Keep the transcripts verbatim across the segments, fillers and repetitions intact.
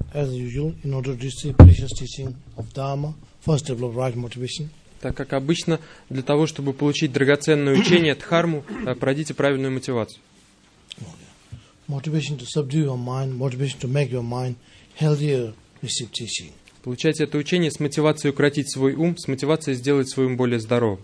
as usual, in order to receive precious teaching of Dharma, first develop right motivation. Так как обычно, для того, чтобы получить драгоценное учение Дхарму, пройдите правильную мотивацию. Motivation to subdue your mind, motivation to make your mind healthier, receive teaching. Получайте это учение с мотивацией укротить свой ум, с мотивацией сделать свой ум более здоровым.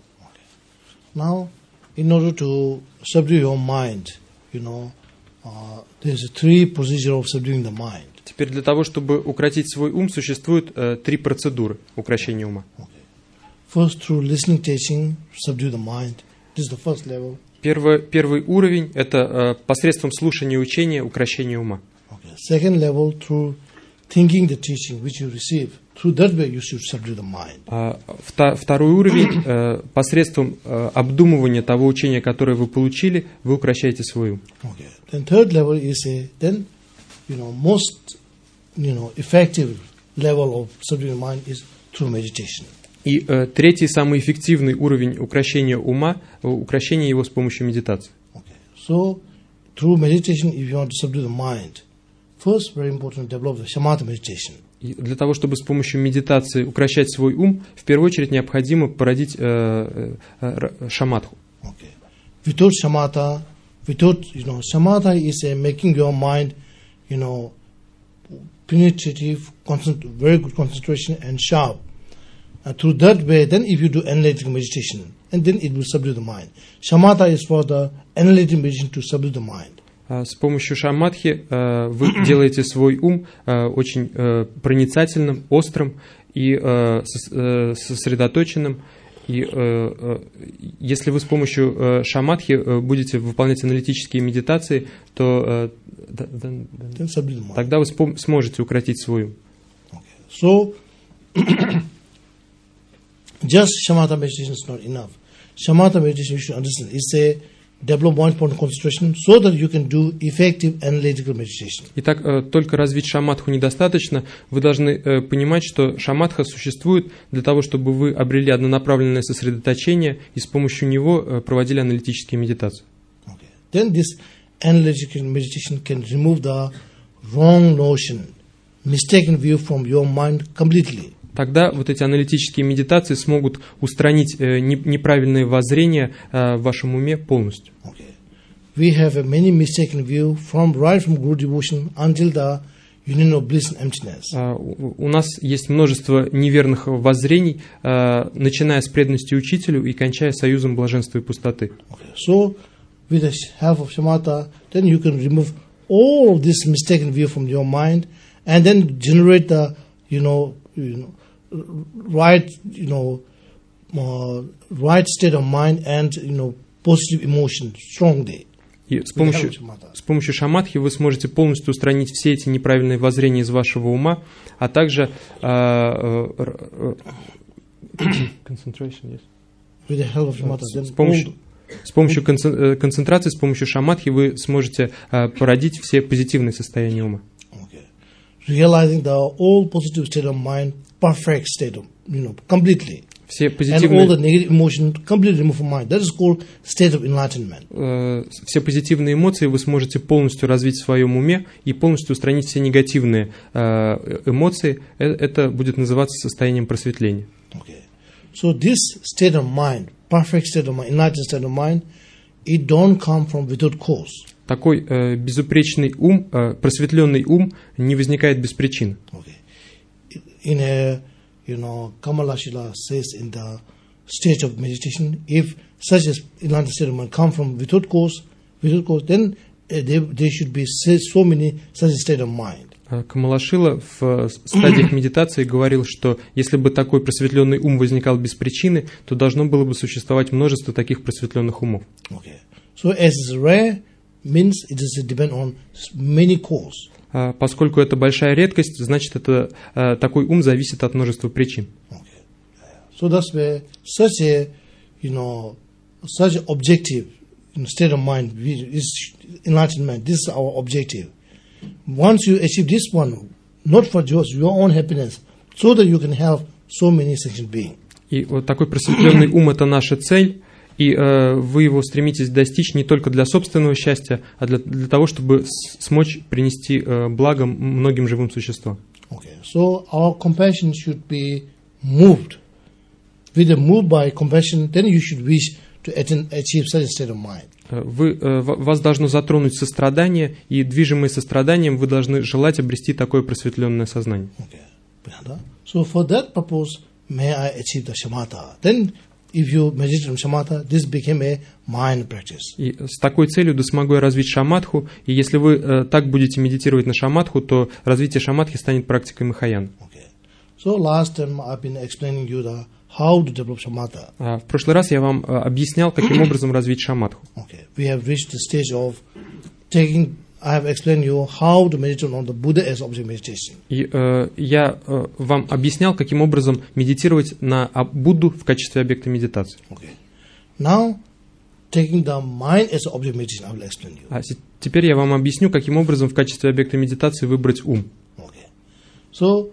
Now, in order to subdue your mind, you know, uh, there's a three procedure of subduing the mind. Теперь для того, чтобы укротить свой ум, существует э, три процедуры укрощения ума. Okay. First, through listening teaching, subdue the mind. This is the first level. Первый, первый уровень – это э, посредством слушания учения укрощения ума. Okay. Second level, through thinking the teaching which you receive. Through that way you should subdue the mind. А, вта, второй уровень э, – посредством э, обдумывания того учения, которое вы получили, вы укрощаете свой ум. Okay. Then third level is a then, you know, most, you know, effective level of subduing mind is through meditation. И э, третий, самый эффективный уровень укрощения ума, э, укрощение его с помощью медитации. Okay. So, through meditation, if you want to subdue the mind, first, very important, develop the shamatha meditation. И для того, чтобы с помощью медитации укрощать свой ум, в первую очередь необходимо породить э, э, э, шаматху. Okay. Without shamatha, without, you know, shamatha is a making your mind, you know, penetrative, very good concentration and sharp. Uh, through that way, then if you do analytic meditation, and then it will subdue the mind. Shamatha is for the analytic meditation to subdue the mind. С помощью шаматхи э, вы делаете свой ум э, очень э, проницательным, острым и э, сосредоточенным. И э, э, если вы с помощью э, шаматхи э, будете выполнять аналитические медитации, то э, тогда вы спом- сможете укротить свой ум. Okay. So, just shamatha meditation is not enough. Shamatha meditation, you should understand, is a develop one point concentration so that you can do effective analytical meditation. Итак, только развить шаматху недостаточно. Вы должны понимать, что шаматха существует для того, чтобы вы обрели однонаправленное сосредоточение и с помощью него проводили аналитические медитации. Okay. Then this analytical meditation can remove the wrong notion, mistaken view from your mind completely. Тогда вот эти аналитические медитации смогут устранить э, неправильные воззрения э, в вашем уме полностью. Okay. We have a many mistaken view from right from Guru devotion until the union of bliss and emptiness. Uh, у, у нас есть множество неверных воззрений, uh, начиная с преданности учителю и кончая союзом блаженства и пустоты. Okay. So, with the help of shamatha, then you can remove all of this mistaken view from your mind, and then generate the, you know, you know. right, you know, uh, right state of mind and, you know, positive emotion strongly. И с помощью, с помощью шаматхи вы сможете полностью устранить все эти неправильные воззрения из вашего ума, а также uh, uh, concentration, yes. With the help of shamatha, с помощью, с помощью концентрации, с помощью шаматхи вы сможете uh, породить все позитивные состояния ума. Okay. Realizing the all positive state of mind, perfect state of, you know, completely. Все позитивные, and all the negative emotion completely remove from mind. That is called state of enlightenment. Uh, все позитивные эмоции вы сможете полностью развить в своем уме и полностью устранить все негативные uh, эмоции. Это будет называться состоянием просветления. Okay. So this state of mind, perfect state of mind, enlightened state of mind, it don't come from without cause. Такой uh, безупречный ум, uh, просветленный ум не возникает без причин. Okay. In a, you know, Kamalashila says in the stage of meditation, if such as enlightened state of mind come from without cause, without cause, then uh, there, there should be so many such a state of mind. Камалашила в стадиях медитации говорил, что если бы такой просветленный ум возникал без причины, то должно было бы существовать множество таких просветленных умов. Okay. So as is rare, means it is depend on many causes. Поскольку это большая редкость, значит, это, такой ум зависит от множества причин. Okay. So that's where such a, you know, such objective, you know, state of mind is enlightenment. This is our objective. Once you achieve this one, not for just your own happiness, so that you can help so many sentient beings. И вот такой просветленный ум – это наша цель. И э, вы его стремитесь достичь не только для собственного счастья, а для, для того, чтобы с- смочь принести э, благо многим живым существам. Okay, so our compassion should be moved. With a move by compassion, then you should wish to attain, achieve such a state of mind. Вы, вас должно затронуть сострадание, и движимые состраданием вы должны желать обрести такое просветленное сознание. Okay. So for that purpose, may I achieve the shamatha. Then, if you meditate on shamatha, this became a mind practice. И с такой целью да смогу я развить шаматху, и если вы э, так будете медитировать на шаматху, то развитие шаматхи станет практикой махаян. Okay. So last time I've been explaining you the how to develop shamatha. А, в прошлый раз я вам э, объяснял, каким образом развить шаматху. Okay. We have reached the stage of taking. I have explained you how to meditate on the Buddha as object meditation. И э, я э, вам объяснял, каким образом медитировать на Будду в качестве объекта медитации. Okay. Now, taking the mind as object meditation, I will explain you. А с- теперь я вам объясню, каким образом в качестве объекта медитации выбрать ум. Okay. So,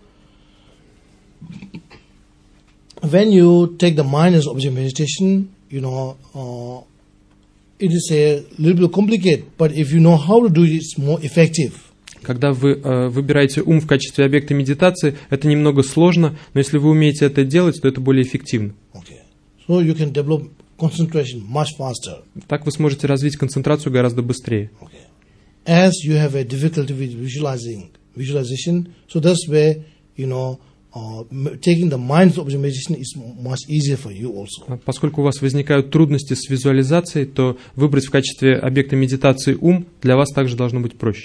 when you take the mind as object meditation, you know, uh, it is a little bit complicated, but if you know how to do it, it's more effective. Когда вы э, выбираете ум в качестве объекта медитации, это немного сложно, но если вы умеете это делать, то это более эффективно. Okay. So you can develop concentration much faster. Так вы сможете развить концентрацию гораздо быстрее. Okay. As you have a difficulty with visualizing, visualization, so that's where, you know, uh, taking the mind object meditation is much easier for you also. Поскольку у вас возникают трудности с визуализацией, то выбрать в качестве объекта медитации ум для вас также должно быть проще.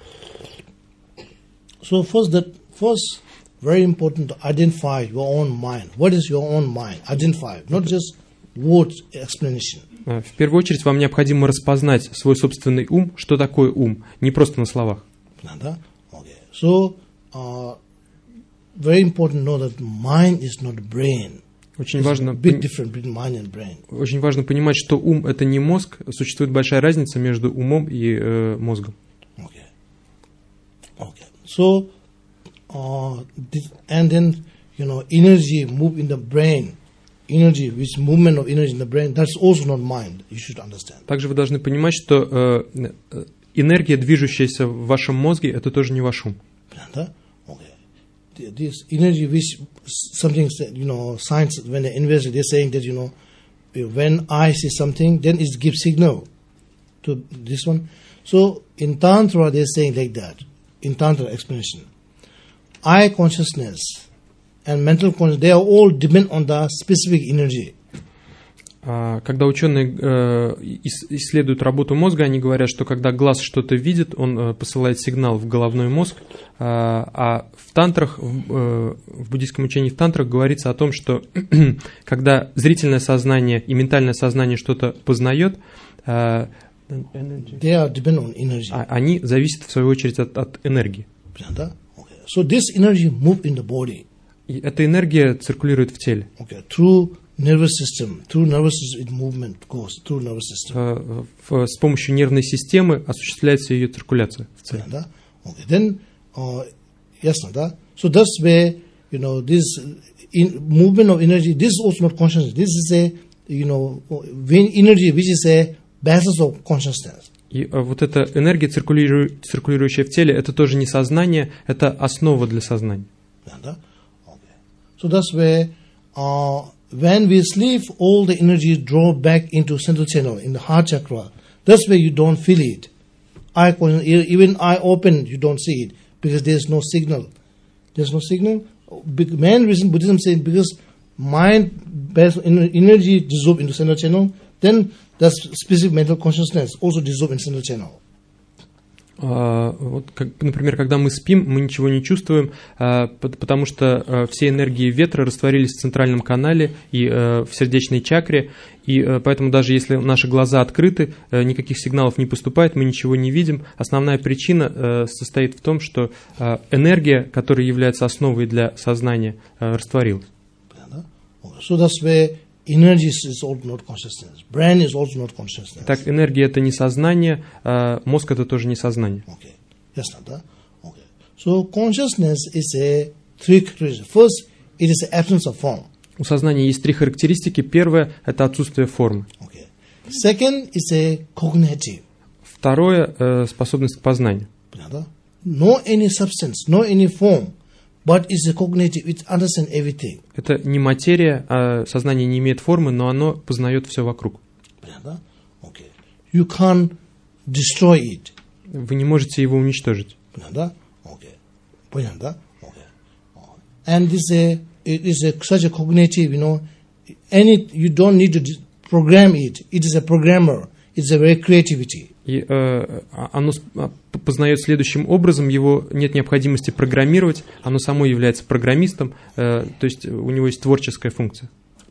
So first, that first, very important to identify your own mind. What is your own mind? Identify, not just words explanation. В первую очередь вам необходимо распознать свой собственный ум, что такое ум, не просто на словах. Okay. So, uh, very important to know that mind is not brain. Очень There's важно, a big пон- difference between mind and brain. очень важно понимать, что ум – это не мозг, существует большая разница между умом и э, мозгом. Okay. Okay. So, uh, this, and then, you know, energy move in the brain. Energy, which movement of energy in the brain, that's also not mind. You should understand. Также вы должны понимать, что э, э, энергия, движущаяся в вашем мозге, это тоже не ваш ум. Okay. This energy, which something, you know, science, when they invest, they're saying that, you know, when I see something, then it gives signal to this one. So in Tantra, they're saying like that, in Tantra explanation. Eye consciousness and mental consciousness, they are all depend on the specific energy. А, Когда ученые э, ис- исследуют работу мозга, они говорят, что когда глаз что-то видит, он э, посылает сигнал в головной мозг, а, а в тантрах, в, э, в буддийском учении в тантрах говорится о том, что когда зрительное сознание и ментальное сознание что-то познает, э, They are depend on energy. а- они зависят в свою очередь от, от энергии. Okay. So this energy move in the body. И эта энергия циркулирует в теле. Okay. Through nervous system, through nervous system, it movement goes through nervous system. Э, в- С помощью нервной системы осуществляется ее циркуляция в целом. Yeah, okay. Then, uh, yes, no, so that's where, you know, this in movement of energy, this is also not consciousness. This is a, you know, when energy, which is a basis of consciousness. И э, вот эта энергия, циркулиру- циркулирующая в теле, это тоже не сознание, это основа для сознания. Yeah, okay. So that's where, uh, when we sleep, all the energy draw back into central channel in the heart chakra. That's where you don't feel it. Eye, even eye open, you don't see it because there's no signal. There's no signal. Big- Main reason Buddhism says because mind based energy dissolve into central channel, then that specific mental consciousness also dissolve in central channel. А, Вот, как, например, когда мы спим, мы ничего не чувствуем, а, пот- потому что а, все энергии ветра растворились в центральном канале и а, в сердечной чакре, и а, поэтому даже если наши глаза открыты, а, никаких сигналов не поступает, мы ничего не видим. Основная причина а, состоит в том, что а, энергия, которая является основой для сознания, а, растворилась. So that's where energy is also not consciousness. Brain is also not consciousness. Так, энергия – это не сознание, а мозг – это тоже не сознание. Okay. Yes, Nanda. Okay. So consciousness is a three characteristics. First, it is the absence of form. У сознания есть три характеристики. Первое – это отсутствие формы. Okay. Second is a cognitive. Второе – э, способность к познанию. Nanda. No any substance, no any form, but it's a cognitive, it understands everything. Это не материя, а сознание не имеет формы, но оно познает все вокруг. Okay. You can't destroy it. Вы не можете его уничтожить. Okay. Okay. And this is a, it is a, such a cognitive, you know, any, you don't need to program it. It is a programmer. It's a very creativity. И э, оно познает следующим образом, его нет необходимости программировать, оно само является программистом, э, то есть у него есть творческая функция.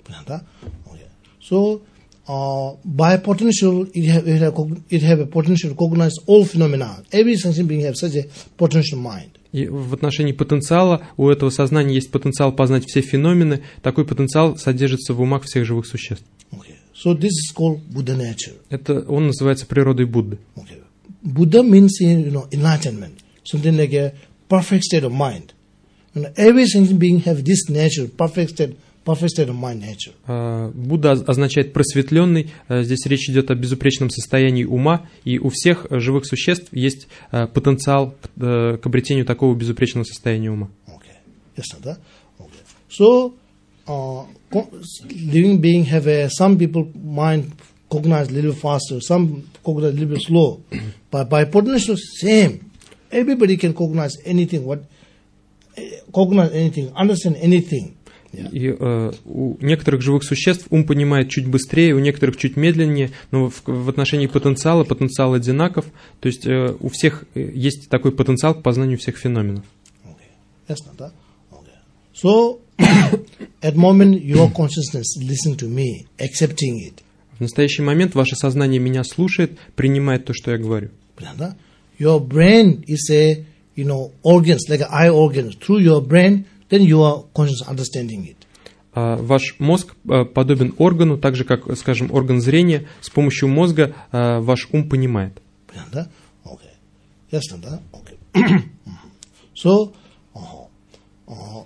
So, uh, by potential, it have, it have, it have a potential to cognize all phenomena. Every sentient being have such a potential mind. И в отношении потенциала у этого сознания есть потенциал познать все феномены. Такой потенциал содержится в умах всех живых существ. Okay. So this is called Buddha nature. Это он называется природой Будды. Okay. Buddha means, you know, enlightenment, something like a perfect state of mind. You know, every sentient being have this nature, perfect state, perfect state of mind nature. Uh, Будда означает просветленный. Uh, здесь речь идет о безупречном состоянии ума, и у всех живых существ есть uh, потенциал к, uh, к обретению такого безупречного состояния ума. Okay. Yes, sir. Okay. So, uh, living being have a, some people mind cognize a little faster, some cognize a little bit slow, but by potential same. Everybody can cognize anything, what cognize anything, understand anything. Yeah. И э, у некоторых живых существ ум понимает чуть быстрее, у некоторых чуть медленнее, но в, в отношении потенциала потенциал одинаков, то есть э, у всех есть такой потенциал к познанию всех феноменов. Okay. That's not that. Okay. So, at moment your consciousness listen to me, accepting it. В настоящий момент ваше сознание меня слушает, принимает то, что я говорю. Your brain is a, you know, organs, like an eye organ. Through your brain, then you are conscious understanding it. Uh, ваш мозг uh, подобен органу, так же, как, скажем, орган зрения. С помощью мозга uh, ваш ум понимает. Okay. Yes, okay. So, uh, uh,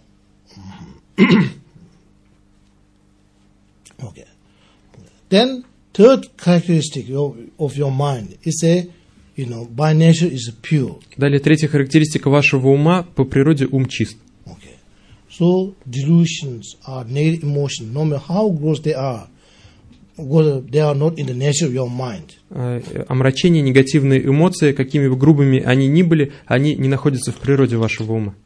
okay. Then, third characteristic of, of your mind is a, you know, by nature is pure. Далее, третья характеристика вашего ума, по природе ум чист. Okay. So, delusions are negative emotions, no matter how gross they are, they are not in the nature of your mind. Омрачение, негативные эмоции, какими бы грубыми они ни были, они не находятся в природе вашего ума.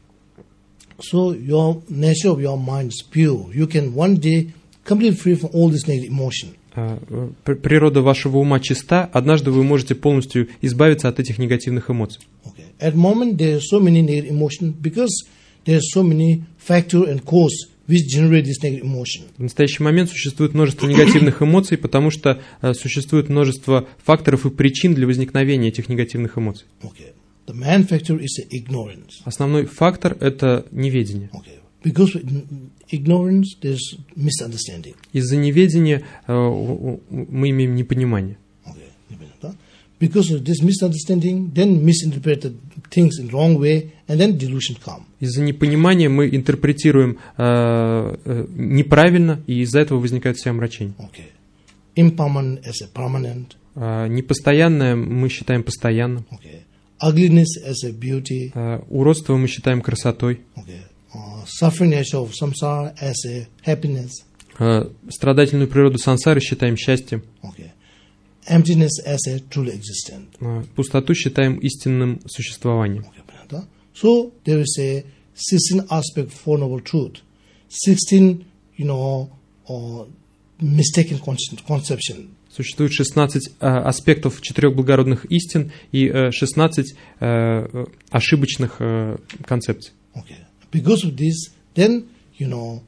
So, your nature of your mind is pure. You can one day completely free from all this negative emotion. Природа вашего ума чиста, однажды вы можете полностью избавиться от этих негативных эмоций. Okay. At the moment there are so many negative emotions because there are so many factors and causes which generate this negative emotion. В настоящий момент существует множество негативных эмоций, потому что uh, существует множество факторов и причин для возникновения этих негативных эмоций. Okay. The main factor is ignorance. Основной фактор – это неведение. Okay. Because ignorance, there's misunderstanding. Из-за неведения uh, мы имеем непонимание. Okay. Because of this misunderstanding, then misinterpreted things in wrong way, and then delusion come. Из-за непонимания мы интерпретируем uh, uh, неправильно, и из-за этого возникают все омрачения. Okay. Impermanent as a permanent. Uh, непостоянное мы считаем постоянным. Okay. Ugliness as a beauty. Uh, уродство мы считаем красотой. Okay. Uh, suffering nature of samsara as a happiness. Uh, страдательную природу сансары считаем счастьем. Okay. Emptiness as a truly existent. Uh, пустоту считаем истинным существованием. Okay. So there is a sixteen aspect for noble truth. Sixteen, you know, uh, mistaken conception. Существует шестнадцать uh, аспектов четырех благородных истин и uh, шестнадцать uh, ошибочных uh, концепций. Okay. Because of this, then, you know,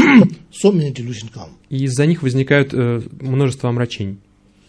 so many delusions come. И из-за них возникают uh, множество омрачений.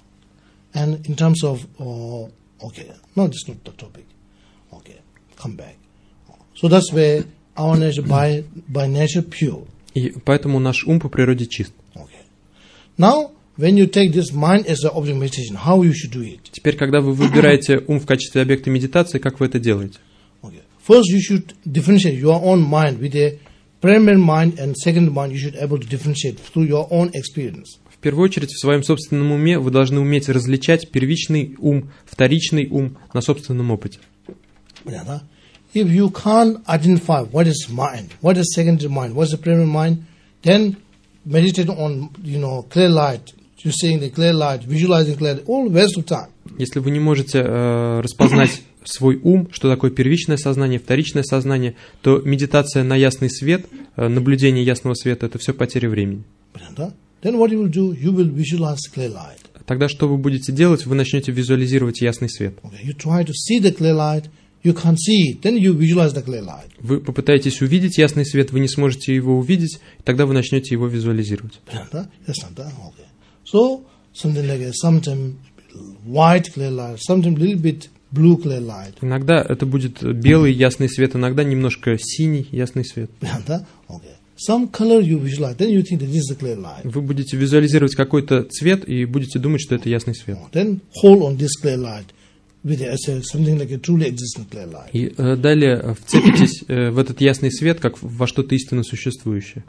And in terms of, uh, okay, no, this is not the topic. Okay, come back. So that's where our nature, by, by nature, pure. И поэтому наш ум по природе чист. Okay. Now, when you take this mind as an object meditation, how you should do it? Теперь, когда вы выбираете ум в качестве объекта медитации, как вы это делаете? Okay. First, you should differentiate your own mind with a primary mind and second mind. You should be able to differentiate through your own experience. В первую очередь, в своем собственном уме вы должны уметь различать первичный ум, вторичный ум на собственном опыте. if you can't identify what is mind, what is secondary mind, what is the primary mind, then meditate on, you know, clear light. You're seeing the clear light, visualizing clear light, all waste of time. Если вы не можете э, распознать свой ум, что такое первичное сознание, вторичное сознание, то медитация на ясный свет, э, наблюдение ясного света – это все потеря времени. Then what you will do, you will visualize clear light. Тогда что вы будете делать? Вы начнете визуализировать ясный свет. Okay, you try to see the clear light, you can't see it, then you visualize the clear light. Вы попытаетесь увидеть ясный свет, вы не сможете его увидеть, и тогда вы начнете его визуализировать. Okay. So something like a, sometimes white clear light, sometimes little bit blue clear light. Иногда это будет белый ясный свет, иногда немножко синий ясный свет. Okay. Some color you visualize, then you think that this is a clear light. Вы будете визуализировать какой-то цвет и будете думать, что это ясный свет. Then hold on this clear light with a, something like a truly existing clear light. И э, далее вцепитесь э, в этот ясный свет, как во что-то истинно существующее.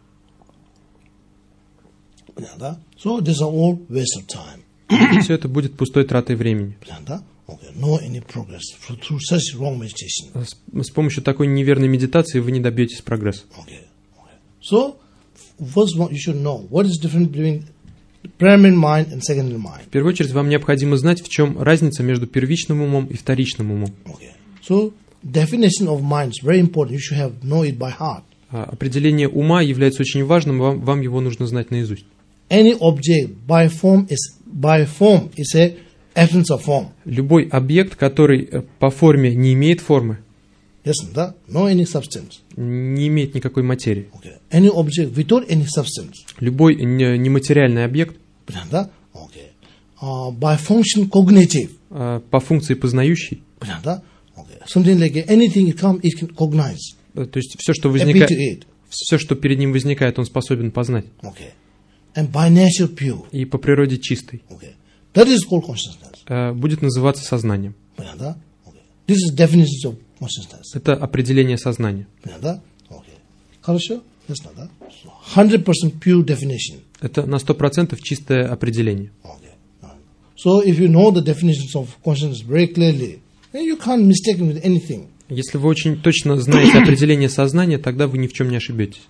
So these are all waste of time. Все это будет пустой тратой времени. Okay. No any progress through such wrong meditation. С, с помощью такой неверной медитации вы не добьетесь прогресса. Okay. So, first one, you should know what is the difference between primary mind and secondary mind. В первую очередь, вам необходимо знать, в чем разница между первичным умом и вторичным умом. Okay. So, definition of mind is very important. You should have know it by heart. Определение ума является очень важным, вам, вам его нужно знать наизусть. Any object by form is by form is a absence of form. Любой объект, который по форме не имеет формы, yes, да? No any substance. Не имеет никакой материи. Okay. Any object without any substance. Любой нематериальный объект. Да? Okay. Uh, by function cognitive. По функции познающей. Да? Okay. Something like anything it come, it can cognize. То есть все, что возникает, все, что перед ним возникает, он способен познать. Okay. And by nature pure. И по природе чистой. Okay. That is called consciousness. Будет называться сознанием. Да? Okay. This is definition of consciousness. Это определение сознания. Да? Okay. Хорошо? Ясно, да? hundred percent pure definition. Это на сто процентов чистое определение. Okay. So if you know the definitions of consciousness very clearly, then you can't mistake it with anything. Если вы очень точно знаете определение сознания, тогда вы ни в чем не ошибетесь.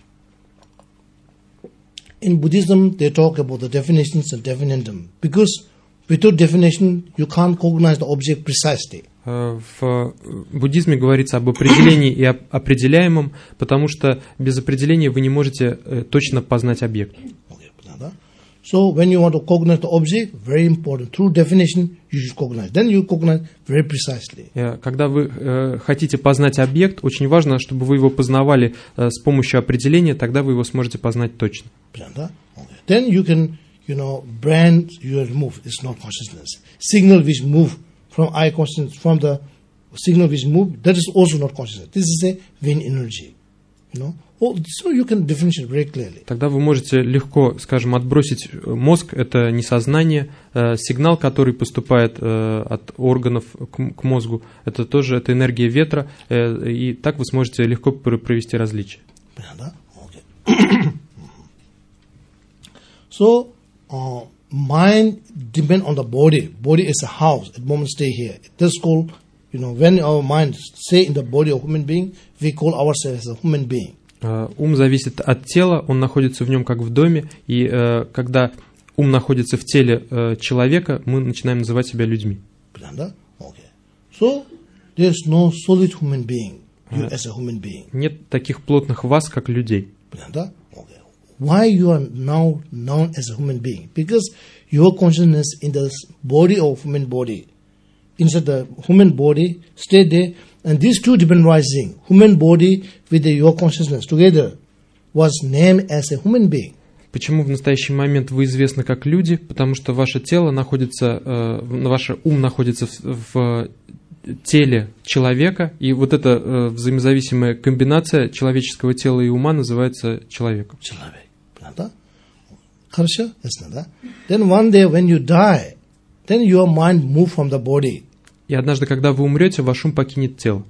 In Buddhism, they talk about the definitions and definendum, because without definition, you can't cognize the object precisely. В буддизме говорится об определении и об определяемом, потому что без определения вы не можете точно познать объект. So when you want to cognize the object, very important. Through definition, you should cognize. Then you cognize very precisely. Когда вы э, хотите познать объект, очень важно, чтобы вы его познавали э, с помощью определения, тогда вы его сможете познать точно. Then you can, you know, brand your move. It's not consciousness. Signal which move from eye consciousness, from the signal which move, that is also not consciousness. This is a vain energy, you know. So you can differentiate very clearly. Тогда вы можете легко, скажем, отбросить мозг, это не сознание, э, сигнал, который поступает э, от органов к, к мозгу, это тоже это энергия ветра, э, и так вы сможете легко провести различия. So, uh, mind depends on the body. Body is a house. At the moment, stay here. That's called, you know, when our mind stay in the body of human being, we call ourselves as a human being. Ум зависит от тела, он находится в нем как в доме, и э, когда ум находится в теле э, человека, мы начинаем называть себя людьми. So, there's no solid human being, you as a human being. Нет таких плотных вас, как людей. Why you are now known as a human being? Because your consciousness in the body of human body, inside the human body, stay there. And these two different rising, human body with the, your consciousness together, was named as a human being. Почему в настоящий момент вы известны как люди? Потому что ваше тело находится, э, ваш ум находится в, в теле человека, и вот эта э, взаимозависимая комбинация человеческого тела и ума называется человеком. Человек, правда? Хорошо, ясно, да? Then one day when you die, then your mind move from the body. И однажды, когда вы умрете, ваш ум покинет тело.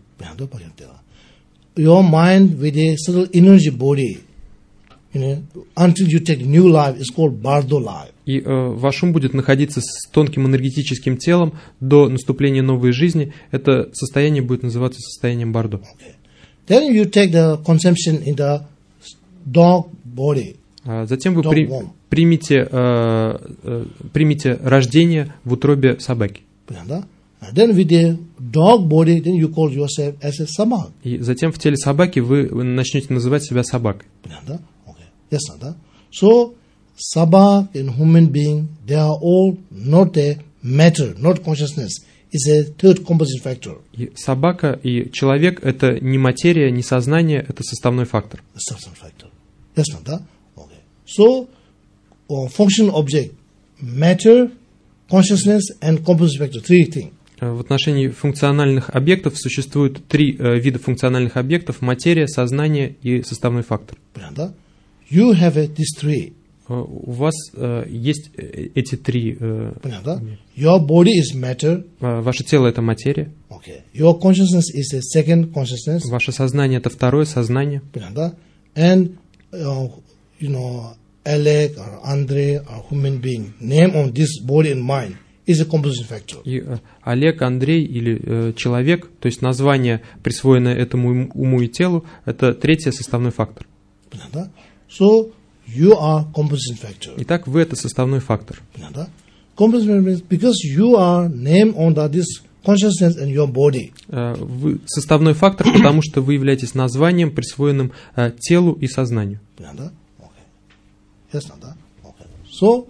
Your mind with a subtle energy body, you know, until you take new life, is called Bardo life. И э, ваш ум будет находиться с тонким энергетическим телом до наступления новой жизни. Это состояние будет называться состоянием Бардо. Okay. Then you take the consumption in the dog body. А затем вы при, примете, э, э, примете рождение в утробе собаки. Then with the dog body, then you call yourself as a sabak. И затем в теле собаки вы, вы начнете называть себя собакой. Okay. Yes, so sabak and human being, they are all not a matter, not consciousness. It's a third composite factor. И собака и человек — это не материя, не сознание, это составной фактор. Sostavной factor. Yes, okay. So, uh, function object, matter, consciousness and composite factor, three things. В отношении функциональных объектов существует три э, вида функциональных объектов: материя, сознание и составной фактор. You have a, these three. У вас э, есть эти три. Э, Your body is matter. Ваше тело — это материя. Okay. Your consciousness is a second consciousness. Ваше сознание — это второе сознание. And uh, you know, Alec or Andre or human being, name on this body and mind is a composite factor. И э, Олег, Андрей или э, человек, то есть название, присвоенное этому уму и телу, это третий составной фактор. So you are composite factor. Итак, вы — это составной фактор. Composite factor because you are named on the, this consciousness and your body. Вы составной фактор, потому что вы являетесь названием, присвоенным э, телу и сознанию. Okay. Yes, okay. So,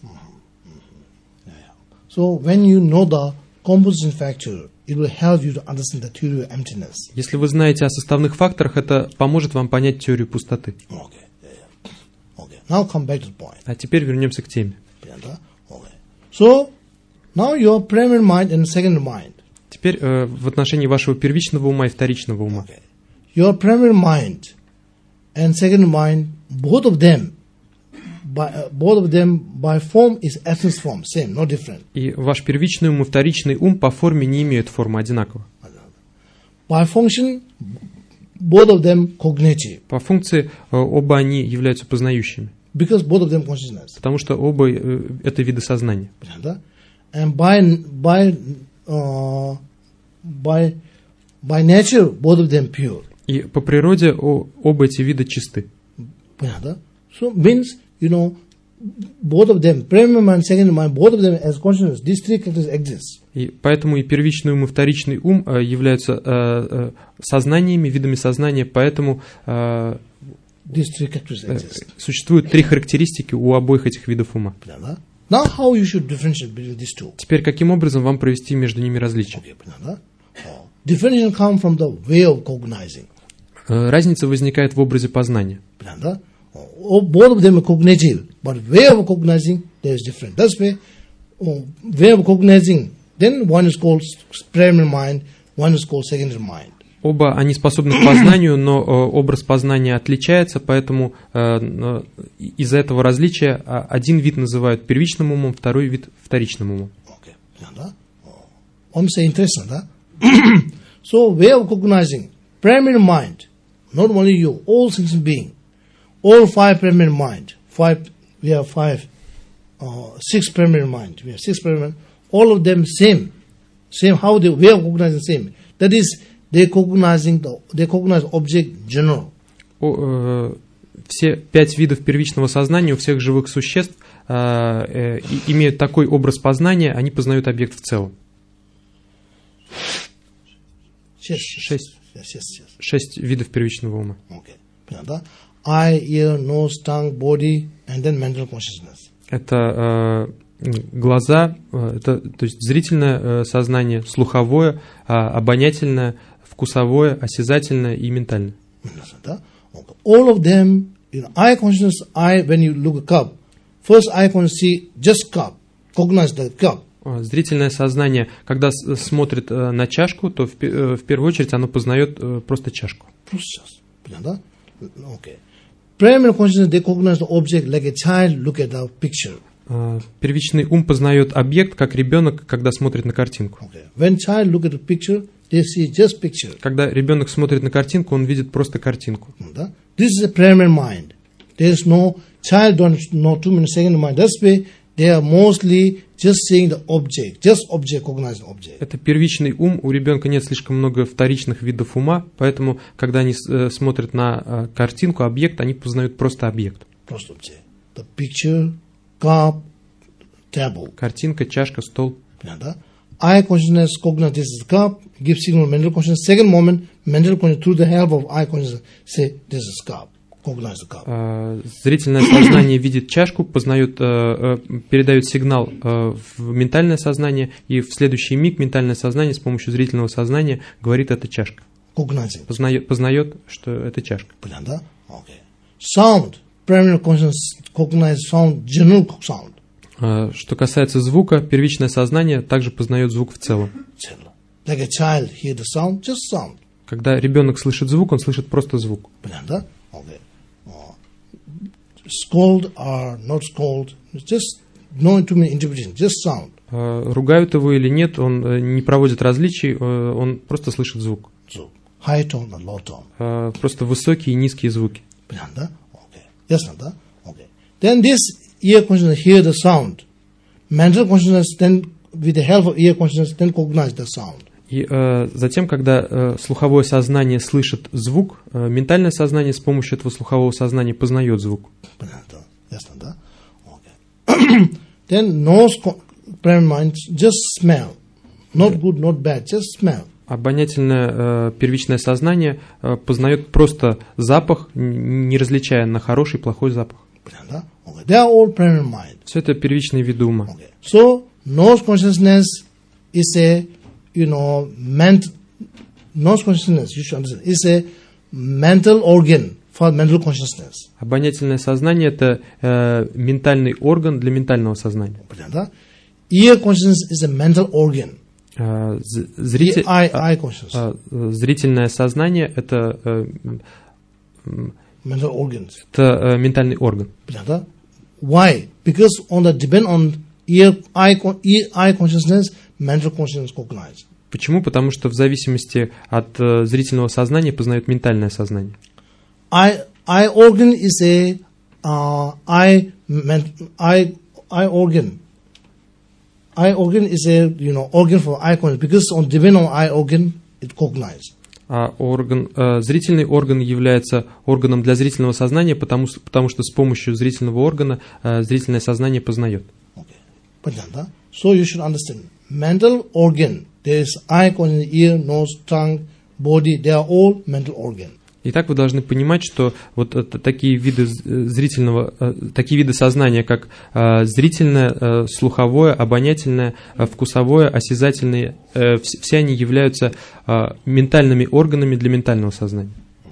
so when you know the composition factor, it will help you to understand the theory of emptiness. Если вы знаете о составных факторах, это поможет вам понять теорию пустоты. Okay. Okay. Now come back to the point. А теперь вернемся к теме. Okay. So, now your primary mind and secondary mind. Теперь э, в отношении вашего первичного ума и вторичного ума. Okay. Your primary mind and secondary mind, both of them, by, uh, both of them by form is essence form, same, no different. И ваш первичный ум и вторичный ум по форме не имеют формы одинаково. By function, both of them cognitive. По функции э, оба они являются познающими. Because both of them consciousness. Потому что оба э, это виды сознания. And by by uh, by by nature, both of them pure. И по природе о, оба эти вида чисты. So means, you know, both of them, primary mind, secondary mind, both of them as consciousness, these three characters exist. И поэтому и первичный ум, и вторичный ум э, являются э, э, сознаниями, видами сознания, поэтому э, these three characters exist. Существуют три характеристики у обоих этих видов ума. Now how you should differentiate between these two? Теперь каким образом вам провести между ними различия? Differentiation comes from the way of cognizing. Разница возникает в образе познания. Both of them are cognitive, but way of cognizing there is different. That's why way of cognizing, then one is called primary mind, one is called secondary mind. Оба они способны к познанию, но э, образ познания отличается, поэтому э, э, из-за этого различия один вид называют первичным умом, второй вид вторичным умом. I'm saying interesting, да? So way of cognizing, primary mind, not only you, all sentient being, all five primary mind, five, we have five, uh, six primary mind, we have six primary mind, all of them same, same, how the way of cognizing same. That is, they cognizing the, they cognize object general. О, э, все пять видов первичного сознания у всех живых существ э, э, имеют такой образ познания, они познают объект в целом. Шесть. Шесть. Yes, yes, yes. Шесть видов первичного ума. Okay. Eye, ear, nose, tongue, body, and then mental consciousness. Это э, глаза, э, это, то есть зрительное э, сознание, слуховое, э, обонятельное, вкусовое, осязательное и ментальное. All of them, you know, eye consciousness, eye, when you look at cup, first eye consciousness see just cup, cognize the cup. Зрительное сознание, когда смотрит э, на чашку, то в, э, в первую очередь оно познает э, просто чашку. Okay. Primary consciousness, they cognize the object like a child look at the picture. Uh, первичный ум познает объект, как ребенок, когда смотрит на картинку. Okay. When child look at the picture, they see just picture. Когда ребенок смотрит на картинку, он видит просто картинку. This is a primary mind. There is no child don't know too many second mind. That's why they are mostly just seeing the object, just object, cognizing object. Это первичный ум, у ребенка нет слишком много вторичных видов ума, поэтому, когда они э, смотрят на э, картинку, объект, они познают просто объект. Просто object. The picture, cup, table. Картинка, чашка, стол. Да? Eye consciousness cognize this is cup, give signal mental consciousness. Second moment, mental consciousness through the help of eye consciousness say this is cup. Cognize the cup. Э, зрительное сознание видит чашку, познает, э, э, передает сигнал э, в ментальное сознание, и в следующий миг ментальное сознание с помощью зрительного сознания говорит, это чашка. Cognizing. Познает, познает, что это чашка. Да? Okay. Sound, primary consciousness cognize sound, general sound. Э, что касается звука, первичное сознание также познает звук в целом. Like a child hear the sound, just sound. Когда ребенок слышит звук, он слышит просто звук. Да? Okay. Scold or not scold, just no too many interpretation, just sound. Uh, ругают его или нет, он uh, не проводит различий, uh, он просто слышит звук. So, high tone and low tone. Uh, просто высокие и низкие звуки. Okay. Yes, Nanda? Okay. Then this ear consciousness hear the sound. Mental consciousness then, with the help of ear consciousness, then cognize the sound. И э, затем, когда э, слуховое сознание слышит звук, э, ментальное сознание с помощью этого слухового сознания познает звук. Then nose mind just smell, not good, not bad, just smell. Обонятельное э, первичное сознание э, познает просто запах, не различая на хороший и плохой запах. They are all primary mind. Все это первичные виды ума. Okay. So nose consciousness is a you know, ment, nose consciousness, you should understand, is a mental organ for mental consciousness. Обонятельное сознание – это э, ментальный орган для ментального сознания. Ear consciousness is a mental organ. Э, зритель, eye, eye consciousness. Э, зрительное сознание – это, э, mental organs. Это э, ментальный орган. Why? Because on the depend on ear, eye, ear, eye consciousness, mental consciousness cognize. Почему? Потому что в зависимости от э, зрительного сознания познает ментальное сознание. Eye, eye organ is a uh, eye, men, eye, eye organ. Eye organ is a you know organ for eye consciousness because on depend on eye organ it cognize. А орган, э, зрительный орган является органом для зрительного сознания, потому, потому что с помощью зрительного органа э, зрительное сознание познает. Okay. So you should understand. Mental organ, there is eye, ear, nose, tongue, body, they are all mental organ. Итак, вы должны понимать, что вот это, такие виды зрительного, такие виды сознания, как э, зрительное, э, слуховое, обонятельное, э, вкусовое, осязательное, э, все, все они являются э, ментальными органами для ментального сознания.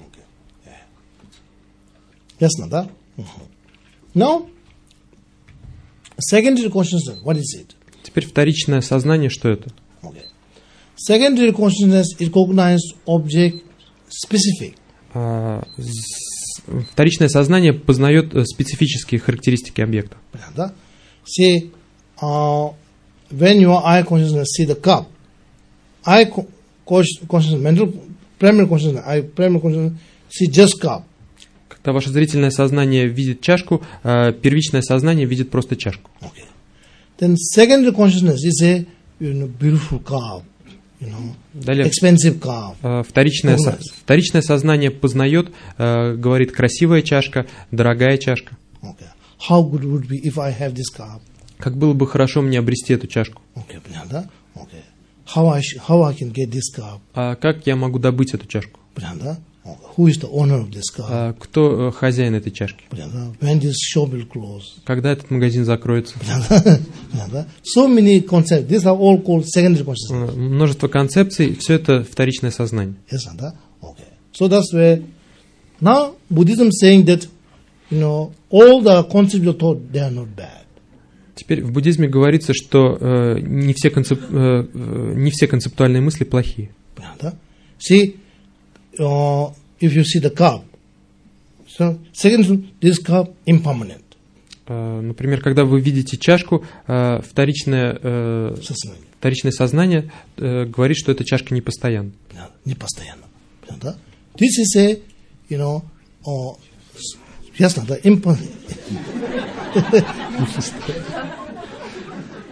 Ясно, да? Now, secondary consciousness, what is it? Теперь вторичное сознание, что это? Okay. Secondary consciousness is recognized object specific. Uh, вторичное сознание познает специфические характеристики объекта. Да? See, uh, when your eye consciousness see the cup, eye consciousness, mental primary consciousness, eye primary consciousness see just cup. Когда ваше зрительное сознание видит чашку, uh, первичное сознание видит просто чашку. Okay. Then secondary consciousness is a you know, beautiful cup, you know, Далее, expensive cup. Uh, вторичное, со, вторичное сознание познает, uh, говорит красивая чашка, дорогая чашка. Okay. How good would be if I have this cup? Как было бы хорошо мне обрести эту чашку. Okay, да? Okay. How I how I can get this cup? А как я могу добыть эту чашку? Да? Okay. Who is the owner of this cup? А кто хозяин этой чашки? When this shop will close? Когда этот магазин закроется? So many concepts. These are all called secondary consciousness. Множество концепций. Все это вторичное сознание. Yes, да? Okay. So that's where now Buddhism saying that you know all the concepts of thought they are not bad. Теперь в буддизме говорится, что э, не, все концеп, э, не все концептуальные мысли плохие. See, uh, if you see the cup, so second, this cup impermanent. Э, например, когда вы видите чашку, э, вторичное, э, вторичное сознание э, говорит, что эта чашка не постоянна. Не постоянно. This is a, you know, uh, ясно, да, impermanent.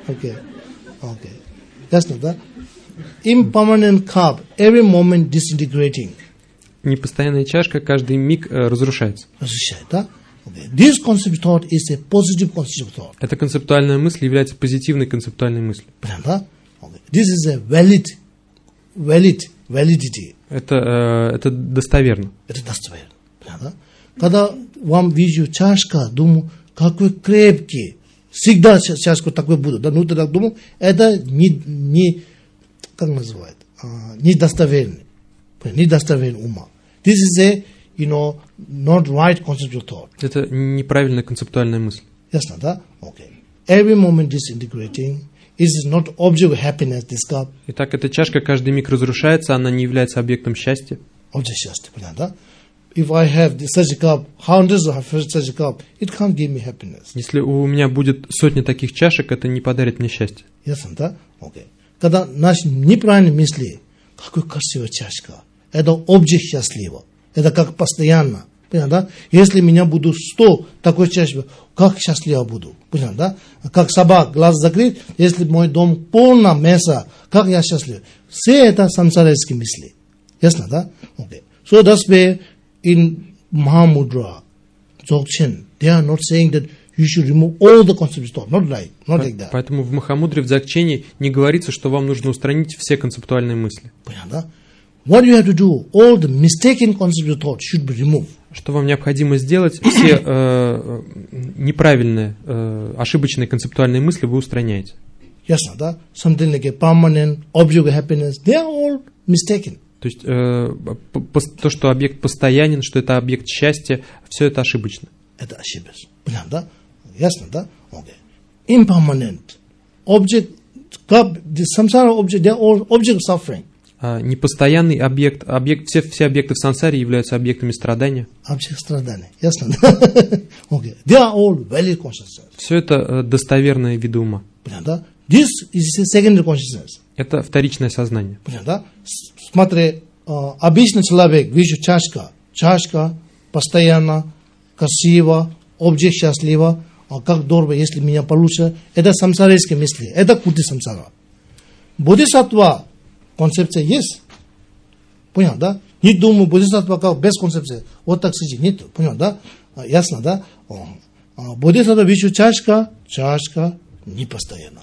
Okay. Okay. Ясно, да? Impermanent cup, every moment disintegrating. Непостоянная чашка каждый миг э, разрушается. Разрушает, да? Okay. This concept thought is a positive concept thought. Эта концептуальная мысль является позитивной концептуальной мыслью. Да? Okay. This is a valid, valid, validity. Это, э, это достоверно. Это достоверно. Да? Когда вам вижу чашка, думаю, какой крепкий. Всегда чашку такой буду. Да? Ну, тогда думаю, это не, не как называют, uh, недостоверный. Недостоверный ума. This is a, you know, not right conceptual thought. Это неправильная концептуальная мысль. Ясно, да? Okay. Every moment disintegrating. It is not object of happiness, this cup. Итак, эта чашка каждый миг разрушается, она не является объектом счастья. Object счастья, понятно, да? If I have such a cup, hundreds of such a cup, it can't give me happiness. Если у меня будет сотни таких чашек, это не подарит мне счастье. Ясно, да? Okay. Когда наши неправильные мысли, какой красивая чашка, это объект счастливого, это как постоянно, понятно, да? Если меня будут сто такой чашки, как счастливо буду, понятно, да? Как собак, глаз закрыть, если мой дом полно мяса, как я счастлив. Все это самсарайские мысли. Ясно, да? Okay. So that's why in Mahamudra, Dzogchen, they are not saying that you should remove all the concepts of thought. Not like, not like that. Поэтому в Махамудре, в Дзогчене не говорится, что вам нужно устранить все концептуальные мысли. Понятно? What you have to do, all the mistaken concepts of thought should be removed. Что вам необходимо сделать, все э, неправильные, э, ошибочные концептуальные мысли вы устраняете. Ясно, да? Something like a permanent object of happiness, they are all mistaken. То есть э, по, то, что объект постоянен, что это объект счастья, все это ошибочно. Это ошибка. Понятно, да? Ясно, да? Okay. Impermanent object, the samsara object, they are all object of suffering. А непостоянный объект, объект все, все объекты в сансаре являются объектами страдания. Объект страдания, ясно, да? Okay. They are all valid consciousness. Все это э, достоверные виды ума. Понятно, да? This is a secondary consciousness. Это вторичное сознание. Понятно, да? Смотри, обычный человек, вижу чашка, чашка постоянно, красиво, объект счастливо, а как здорово, если меня получится. Это самсарийские мысли, это кути самсара. Бодхисаттва концепция есть. Понятно, да? Не думаю, бодхисаттва как без концепции. Вот так сидит, нет. Понятно, да? Ясно, да? Бодхисаттва вижу чашка, чашка не постоянно.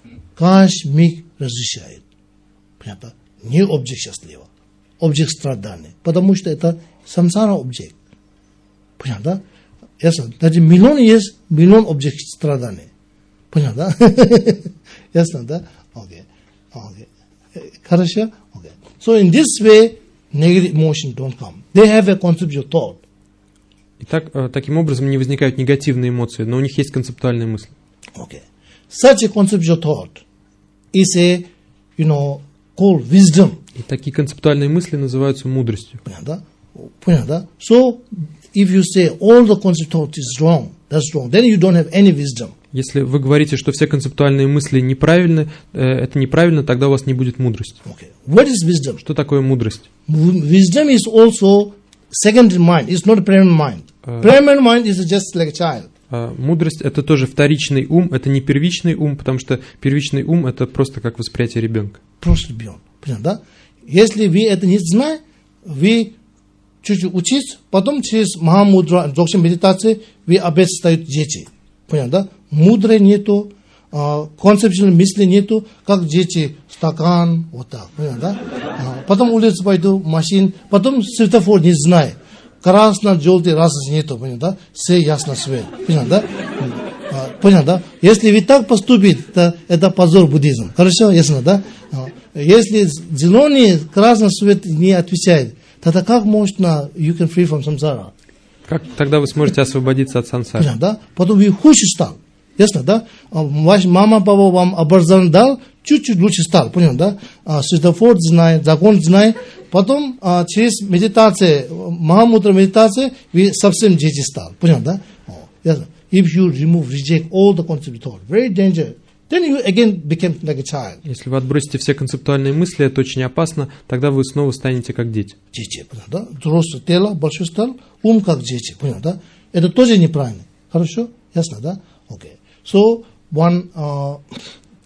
Каждый миг разрешает. Понятно? Не объект счастлива. Объект страдания. Потому что это самсара объект. Понятно, да? Ясно? Даже миллион есть, миллион объект страдания. Понятно, да? Ясно, да? Окей. Окей. Хорошо? Окей. So in this way, negative emotion don't come. They have a conceptual thought. Итак, таким образом не возникают негативные эмоции, но у них есть концептуальные мысли. Okay. Such a conceptual thought is a, you know, called wisdom. И такие концептуальные мысли называются мудростью. Понятно? Понятно? So, if you say all the concept thought is wrong, that's wrong, then you don't have any wisdom. Если вы говорите, что все концептуальные мысли неправильны, это неправильно, тогда у вас не будет мудрости. Okay. What is wisdom? Что такое мудрость? Wisdom is also secondary mind. It's not a primary mind. Uh, primary mind is just like a child. Uh, мудрость — это тоже вторичный ум, это не первичный ум, потому что первичный ум — это просто как восприятие ребенка. Просто ребенок. Понятно, да? Если вы это не знаете, вы чуть-чуть учитесь, потом через Махамудра, Дзогchen медитации, вы опять стают дети. Понятно, да? Мудрой нету, а, концептуальной мысли нету, как дети, стакан, вот так. Понятно, да? А, потом улицу пойду, машин, потом светофор не знаю. Красно, желтый, разницы нету, понятно, да? Все ясно свет. Понятно, да? А, понятно, да? Если вы так поступите, это, это позор буддизма. Хорошо, ясно, да? А, если зеленый, красный свет не отвечает, тогда как можно you can free from samsara? Как тогда вы сможете освободиться от сансары? Понятно, да? Потом вы хуже стал. Ясно, да? Ваш мама, папа вам образование дал, чуть-чуть лучше стал. Понятно, да? А, светофор знает, закон знает. Потом а, через медитацию, Махамудра медитация, вы совсем дети стал. Понятно, да? О, ясно. If you remove, reject all the concept thought, very dangerous. Then you again become like a child. Если вы отбросите все концептуальные мысли, это очень опасно, тогда вы снова станете как дети. Дети, понятно, да? Взрослое тело, большой стал, ум как дети, понятно, да? Это тоже неправильно. Хорошо? Ясно, да? Окей. Okay. So, one uh,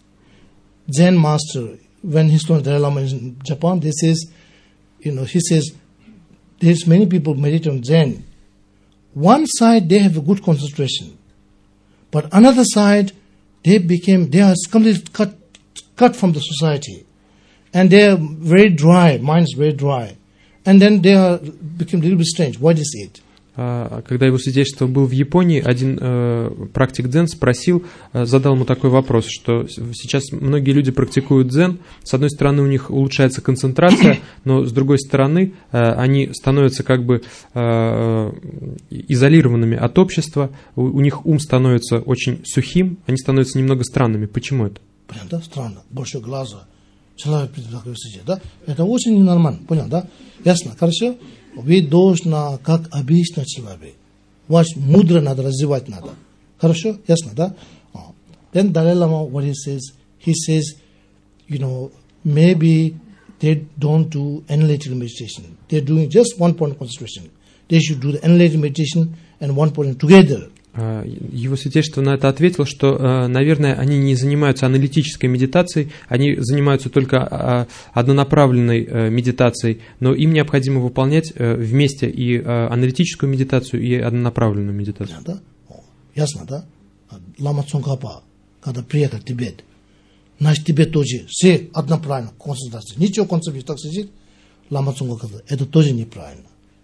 Zen master, when he learned Dalai Lama in Japan, they says, you know, he says, there's many people meditate on Zen. One side they have a good concentration, but another side they became they are completely cut cut from the society, and they are very dry. Mind is very dry, and then they are became a little bit strange. What is it? Когда его святейшество был в Японии, один э, практик дзен спросил, э, задал ему такой вопрос, что сейчас многие люди практикуют дзен, с одной стороны у них улучшается концентрация, но с другой стороны э, они становятся как бы э, изолированными от общества, у, у них ум становится очень сухим, они становятся немного странными. Почему это? Да, странно, больше глаза, человек да? Это очень ненормально, понял, да? Ясно, хорошо? Ведь должно, как обычно человек. Ваш мудро надо развивать надо. Хорошо? Ясно, да? Then Dalai Lama, what he says, he says, you know, maybe they don't do analytical meditation. They're doing just one point concentration. They should do the analytical meditation and one point together. Его святейшество на это ответил, что, наверное, они не занимаются аналитической медитацией, они занимаются только однонаправленной медитацией, но им необходимо выполнять вместе и аналитическую медитацию, и однонаправленную медитацию. Да? Ясно, да? Лама Цонгхапа, когда приехал в Тибет, наш Тибет тоже все однонаправленная концентрация. Ничего концепции так сидит, Лама Цонгхапа сказал, это тоже неправильно.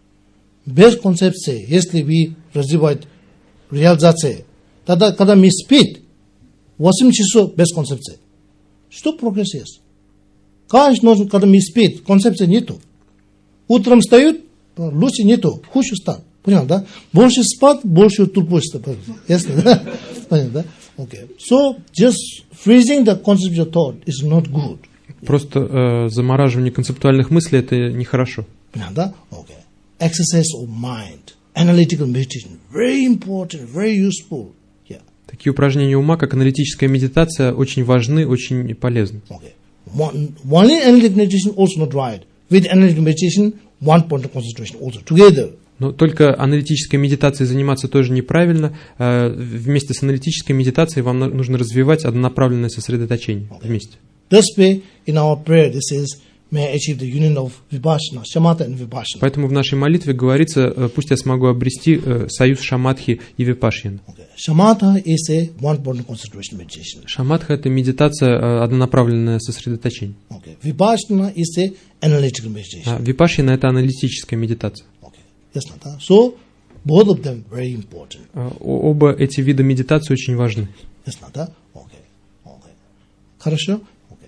Без концепции, если вы развиваете реализация. Тогда, когда мы спит, восемь часов без концепции. Что прогресс есть? Конечно, когда мы спит, концепции нету. Утром встают, лучше нету, хуже стал. Понял, да? Больше спать, больше тупой стал. Ясно, да? Понял, да? Okay. So, just freezing the conceptual thought is not good. Просто э, замораживание концептуальных мыслей – это нехорошо. Понял, да? Okay. Exercise of mind. Analytical meditation, very important, very useful. Yeah. Такие упражнения ума, как аналитическая медитация, очень важны, очень полезны. Okay. One, only analytical meditation also not right. With analytical meditation, one point of concentration also together. Но только аналитической медитацией заниматься тоже неправильно. Вместе с аналитической медитацией вам нужно развивать однонаправленное сосредоточение okay. вместе. This way, in our prayer, this is may I achieve the union of vipassana, shamatha and vipassana. Поэтому в нашей молитве говорится, пусть я смогу обрести союз шаматхи и випашьяны. Okay. Shamatha is a one point concentration meditation. Шаматха – это медитация, однонаправленное сосредоточение. Okay. Vipassana is a analytical meditation. А випашьяна – это аналитическая медитация. Okay. Yes, Nata. So both of them very important. Оба эти вида медитации очень важны. Yes, Nata. Okay. Okay. Хорошо. Okay.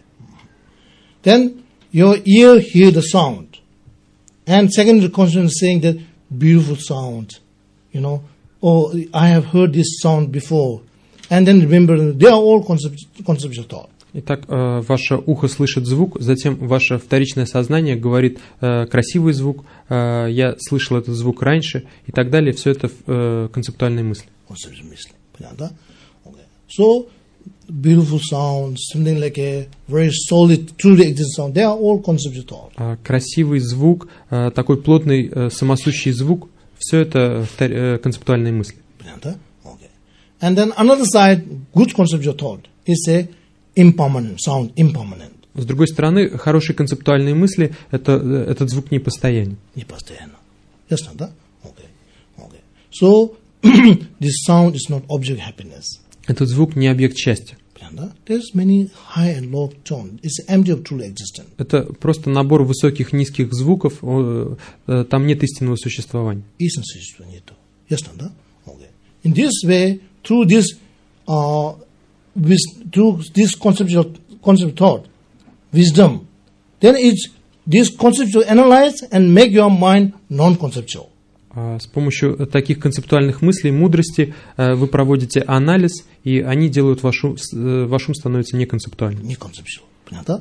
Then your ear hear the sound. And second, the consciousness is saying that beautiful sound. You know, oh, I have heard this sound before. And then remember, they are all concept, conceptual thought. Итак, ваше ухо слышит звук, затем ваше вторичное сознание говорит красивый звук, я слышал этот звук раньше, и так далее. Все это концептуальные мысли. Conceptual мысли. Понятно? Okay. So, beautiful sound, something like a very solid, truly existing sound, they are all conceptual thought. Красивый звук, такой плотный, самосущий звук, все это концептуальные мысли. Понятно? Okay. And then another side, good conceptual thought is a impermanent sound, impermanent. С другой стороны, хорошие концептуальные мысли, это, этот звук не постоянен. Не постоянно. Ясно, да? Okay. Okay. So, this sound is not object happiness. Этот звук не объект счастья. There's many high and low tone. It's empty of true existence. Это просто набор высоких, низких звуков, там нет истинного существования. Истинного существования нету. Ясно, да? Okay. In this way, through this, uh, with, through this conceptual, concept thought, wisdom, then it's this conceptual analyze and make your mind non-conceptual. С помощью таких концептуальных мыслей, мудрости вы проводите анализ, и они делают вашу, ваш ум становится неконцептуальным. Неконцептуальным. Понятно?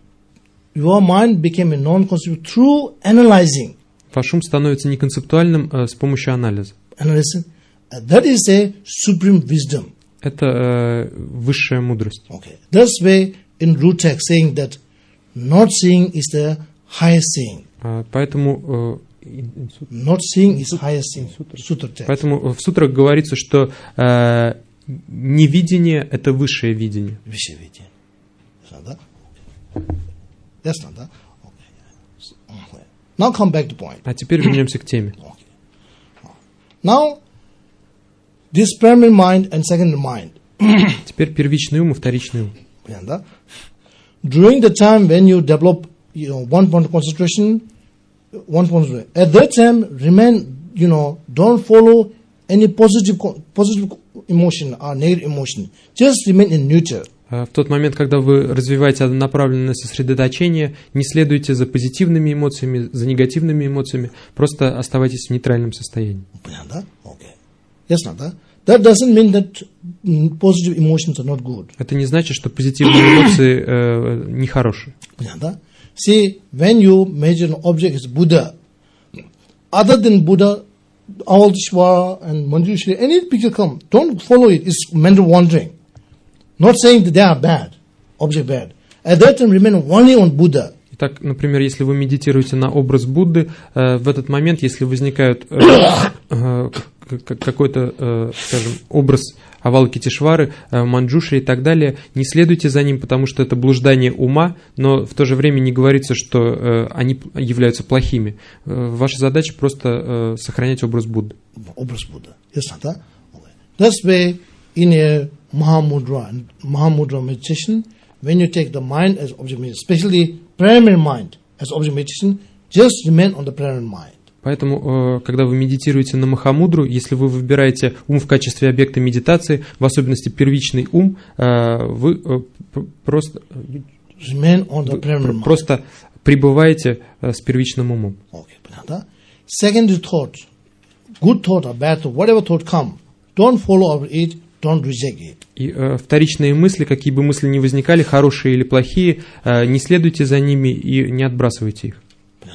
Your mind became a non-conceptual through analyzing. Ваш ум становится неконцептуальным с помощью анализа. Analyzing. That is a supreme wisdom. Это э, высшая мудрость. Okay. This way, in root text, saying that not seeing is the highest seeing. А, поэтому э, not seeing is highest seeing. Sutra text. Поэтому в сутрах говорится, что э, невидение – это высшее видение. Высшее видение. Ясно, да? Ясно, да? Okay. Now come back to point. А теперь вернемся к теме. Okay. Now, this primary mind and secondary mind. Теперь первичный ум и вторичный ум. Yeah, during the time when you develop, you know, one point of concentration, one point of, at that time remain, you know, don't follow any positive positive emotion or negative emotion. Just remain in neutral. В тот момент, когда вы развиваете однонаправленное сосредоточение, не следуйте за позитивными эмоциями, за негативными эмоциями, просто оставайтесь в нейтральном состоянии. Yeah, okay. Yes, да? That doesn't mean that positive emotions are not good. Это не значит, что позитивные эмоции э, нехорошие. Yeah, see, when you measure an object as Buddha, other than Buddha, Avalokiteshvara and Manjushri, any picture come, don't follow it. It's mental wandering. Not saying that they are bad, object bad. At that time, remain only on Buddha. Итак, например, если вы медитируете на образ Будды, э, в этот момент, если возникает э, э, какой-то, э, скажем, образ Авалокитешвары, э, Манджушри и так далее, не следуйте за ним, потому что это блуждание ума, но в то же время не говорится, что э, они являются плохими. Э, ваша задача просто э, сохранять образ Будды. Образ Будды. Yes, да? That's why in a Mahamudra, Mahamudra meditation, when you take the mind as object meditation, especially primary mind as object meditation, just remain on the primary mind. Поэтому, когда вы медитируете на Махамудру, если вы выбираете ум в качестве объекта медитации, в особенности первичный ум, вы просто, вы просто пребываете с первичным умом. Secondary thought, good thought or bad thought, whatever thought come, don't follow it, don't reject it. И э, вторичные мысли, какие бы мысли ни возникали, хорошие или плохие, э, не следуйте за ними и не отбрасывайте их.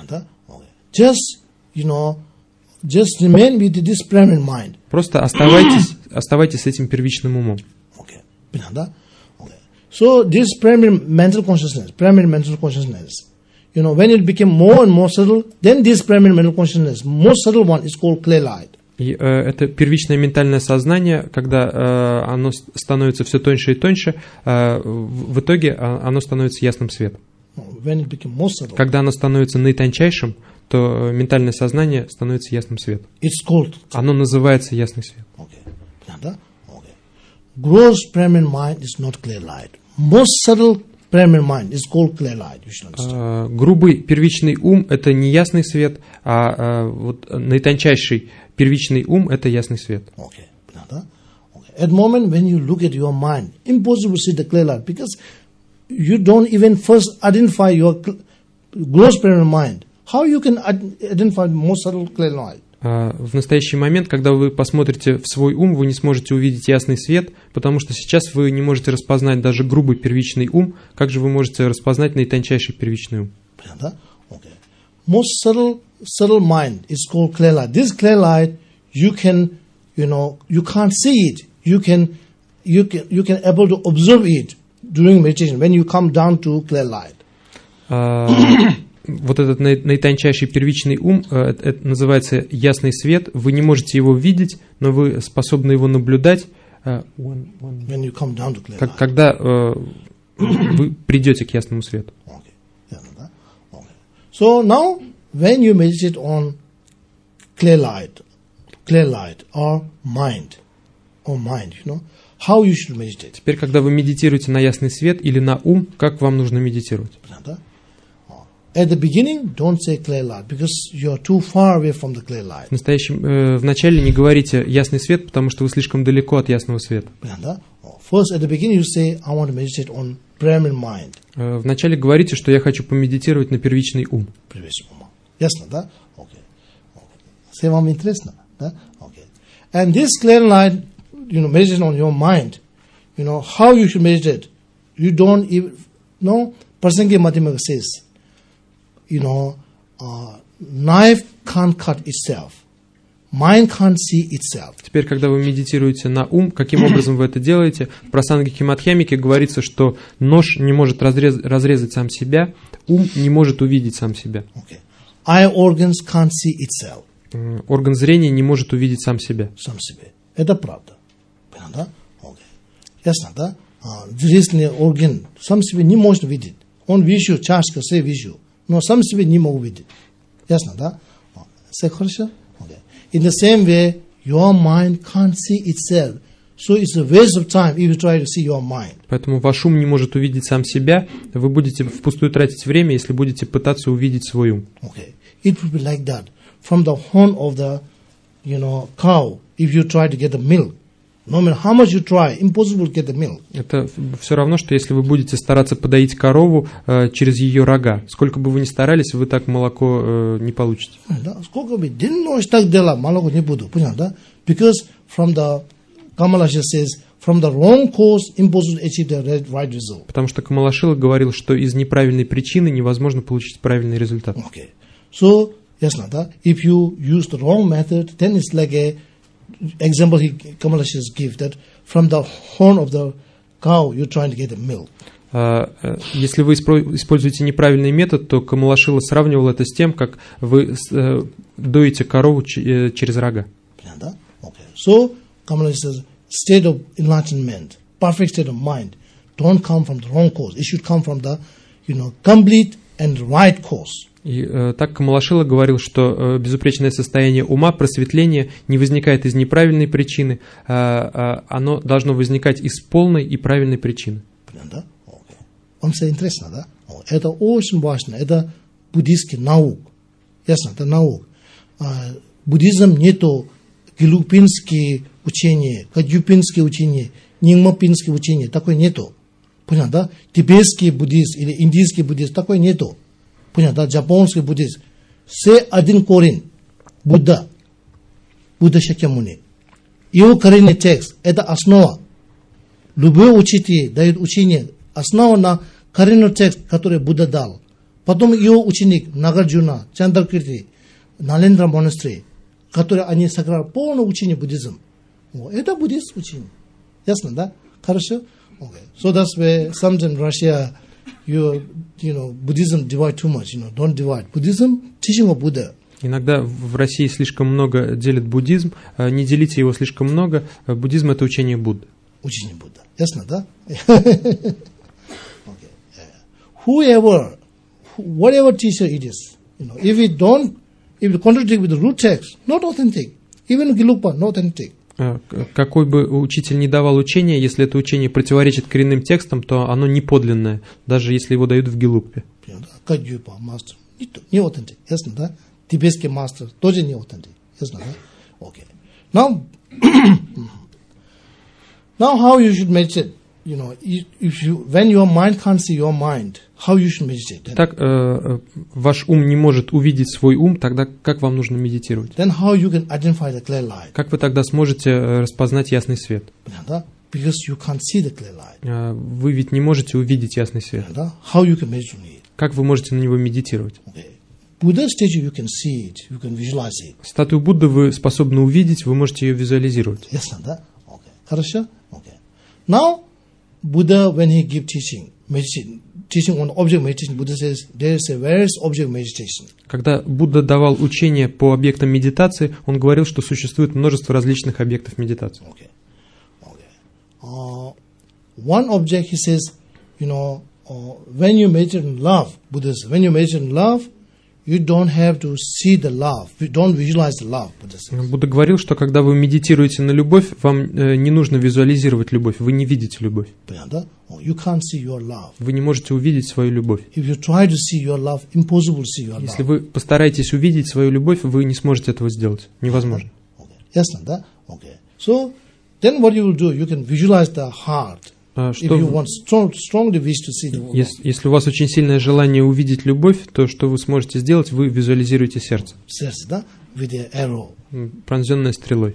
Just, you know, just remain with this primary mind. Просто оставайтесь, оставайтесь с этим первичным умом. Okay. Okay. So this primary mental consciousness, primary mental consciousness, you know, when it became more and more subtle, then this primary mental consciousness, most subtle one, is called clear light. И э, это первичное ментальное сознание, когда э, оно становится все тоньше и тоньше, э, в, в итоге оно становится ясным светом. Subtle, когда оно становится наитончайшим, то ментальное сознание становится ясным светом. Called, оно называется ясный свет. Okay. Okay. Gross primary mind is not clear light. Most subtle primary mind is called clear light. You should understand. Uh, грубый первичный ум – это не ясный свет, а uh, вот наитончайший первичный ум – это ясный свет. Okay. Okay. At the moment when you look at your mind, impossible to see the clear light because you don't even first identify your gross primary mind. How you can identify more subtle clear light? Uh, в настоящий момент, когда вы посмотрите в свой ум, вы не сможете увидеть ясный свет, потому что сейчас вы не можете распознать даже грубый первичный ум. Как же вы можете распознать наитончайший первичный ум? Okay. Most subtle, subtle mind is called clear light. This clear light, you can, you know, you can't see it. You can, you can, you can able to observe it during meditation when you come down to clear light. Uh, вот этот наитончайший первичный ум, это называется ясный свет. Вы не можете его видеть, но вы способны его наблюдать, uh, when, when, when you come down to clear как, light. когда uh, вы придете к ясному свету. Okay. Okay. So now, when you meditate on clear light, clear light or mind, or mind, you know, how you should meditate. Теперь, когда вы медитируете на ясный свет или на ум, как вам нужно медитировать? At the beginning, don't say clear light because you are too far away from the clear light. В настоящем, э, в начале не говорите ясный свет, потому что вы слишком далеко от ясного света. First, at the beginning, you say, I want to meditate on primary mind. Э, в начале говорите, что я хочу помедитировать на первичный ум. Ясно, да? Okay. Все вам интересно, да? Okay. And this clear light, you know, meditation on your mind, you know, how you should meditate. You don't even, no, Prasangya Madhyamaka says, you know, uh, knife can't cut itself. Mind can't see itself. Теперь, когда вы медитируете на ум, каким образом вы это делаете? В Прасангике Мадхьямике говорится, что нож не может разрез, разрезать сам себя, ум не может увидеть сам себя. Okay. Eye organs can't see itself. Орган зрения не может увидеть сам себя. Сам себе. Это правда. Понятно? Okay. Ясно, да? зрительный орган сам себе не может видеть. Он вижу, чашка, все вижу, но сам себе не могу видеть. Ясно, да? Все хорошо? Okay. In the same way, your mind can't see itself. So it's a waste of time if you try to see your mind. Поэтому ваш ум не может увидеть сам себя. Вы будете впустую тратить время, если будете пытаться увидеть свой ум. Okay. It will be like that. From the horn of the, you know, cow, if you try to get the milk, no matter how much you try, impossible to get the milk. Это все равно, что если вы будете стараться подоить корову э, через ее рога. Сколько бы вы ни старались, вы так молоко э, не получите. Сколько бы длинно так делать, молоко не буду, понятно? Because from the Kamalashi says, from the wrong course, impossible to achieve the right result. Потому что Камалашила говорил, что из неправильной причины невозможно получить правильный результат. Okay. So, ясно, да? If you use the wrong method, then it's like a example he Kamalashi gives that from the horn of the cow, you're trying to get the milk. Uh, если вы используете неправильный метод, то Камалашила сравнивал это с тем, как вы uh, доите корову ч- через рога. Понятно? Okay. So, Kamalashi says, state of enlightenment, perfect state of mind, don't come from the wrong course. It should come from the, you know, complete and right course. И э, так Камалашила говорил, что э, безупречное состояние ума, просветление не возникает из неправильной причины, э, э, оно должно возникать из полной и правильной причины. Понятно? Okay. Вам все интересно, да? Это очень важно, это буддийский наук. Ясно, это наук. А, буддизм нету гилупинские учения, кадюпинские учения, нингмапинские учения, такой нету. Понятно, да? Тибетский буддизм или индийский буддизм, такой нету. Понятно, да? Японский буддизм. Все один корень. Будда. Будда Шакьямуни. Его коренный текст, это основа. Любой учитель дает учение, основа на коренный текст, который Будда дал. Потом его ученик Нагарджуна, Чандракирти, Налендра монастырь, который они сыграли полное учение буддизм. Это буддийский учение. Ясно, да? Хорошо? Okay. So that's why sometimes in Russia, you, you know, Buddhism divide too much. You know, don't divide. Buddhism, teaching of Buddha. Иногда в России слишком много делит буддизм. Не делите его слишком много. Буддизм – это учение Будды. Учение Будда. Ясно, да? Okay. Whoever, whatever teacher it is, you know, if it don't, if it contradict with the root text, not authentic. Even Gelugpa, not authentic. Какой бы учитель ни давал учение, если это учение противоречит коренным текстам, то оно не подлинное, даже если его дают в Гелугпе. Кадюпа, мастер, не authentic. Ясно, да? Тибетский мастер тоже не authentic. Ясно, да? Okay. Now, now how you should meditate? You know, if you, when your mind can't see your mind, how you should meditate? Так, э, ваш ум не может увидеть свой ум, тогда как вам нужно медитировать? Then how you can identify the clear light? Как вы тогда сможете распознать ясный свет? Because you can't see the clear light. Вы ведь не можете увидеть ясный свет. How you can meditate on it? Как вы можете на него медитировать? Okay. Buddha's statue, you can see it, you can visualize it. Статую Будды вы способны увидеть, вы можете ее визуализировать. Ясно, да? Okay. Хорошо? Okay. Now, Buddha, when he give teaching, meditation, teaching on object meditation, Buddha says there is a various object meditation. Когда Будда давал учение по объектам медитации, он говорил, что существует множество различных объектов медитации. Okay. Okay. Uh, one object, he says, you know, uh, when you meditate on love, Buddha says, when you meditate on love, you don't have to see the love, you don't visualize the love. Будда говорил, что когда вы медитируете на любовь, вам э, не нужно визуализировать любовь, вы не видите любовь. You can't see your love. Вы не можете увидеть свою любовь. If you try to see your love, impossible to see your love. Если вы постараетесь увидеть свою любовь, вы не сможете этого сделать. Невозможно. Okay. Ясно, да? Okay. So, then what you will do, you can visualize the heart. Что, если, если у вас очень сильное желание увидеть любовь, то что вы сможете сделать, вы визуализируете сердце. Сердце, да? With an arrow. Пронзенное стрелой.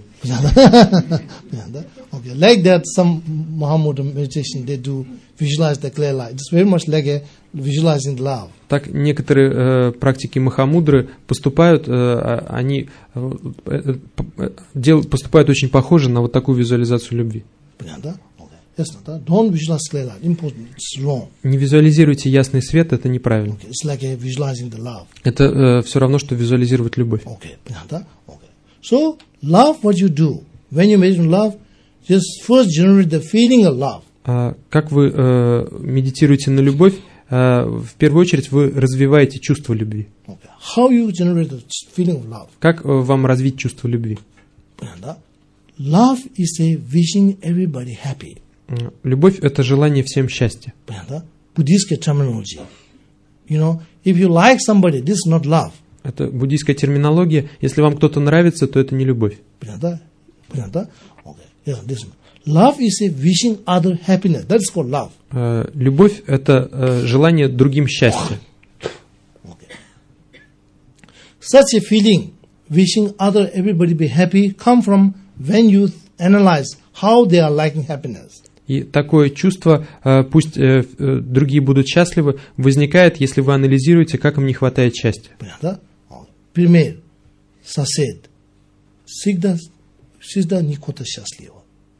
Okay. Like that, some Mahamudra meditation they do visualize the clear light. It's very much like a visualizing love. Так некоторые э, практики Махамудры поступают, э, они э, э, дел, поступают очень похоже на вот такую визуализацию любви. Ясно, да? Don't visualize clear light. Important. It's wrong. Не визуализируйте ясный свет, это неправильно. Okay. It's like visualizing the love. Это э, все равно, что визуализировать любовь. Okay. Да? Okay. So, love, what you do? When you meditate on love, just first generate the feeling of love. А, как вы э, медитируете на любовь, э, в первую очередь вы развиваете чувство любви. Okay. How you generate the feeling of love? Как э, вам развить чувство любви? Love is a wishing everybody happy. Любовь – это желание всем счастья. Buddhist terminology. You know, if you like somebody, this is not love. Это буддийская терминология. Если вам кто-то нравится, то это не любовь. Okay. Yeah, this. Love is a wishing other happiness. That is called love. Uh, любовь – это uh, желание другим счастья. Okay. Such a feeling, wishing other everybody be happy, come from when you analyze how they are liking happiness. И такое чувство, пусть другие будут счастливы, возникает, если вы анализируете, как им не хватает счастья. Пример. Сосед. Всегда, всегда не кто-то счастлива.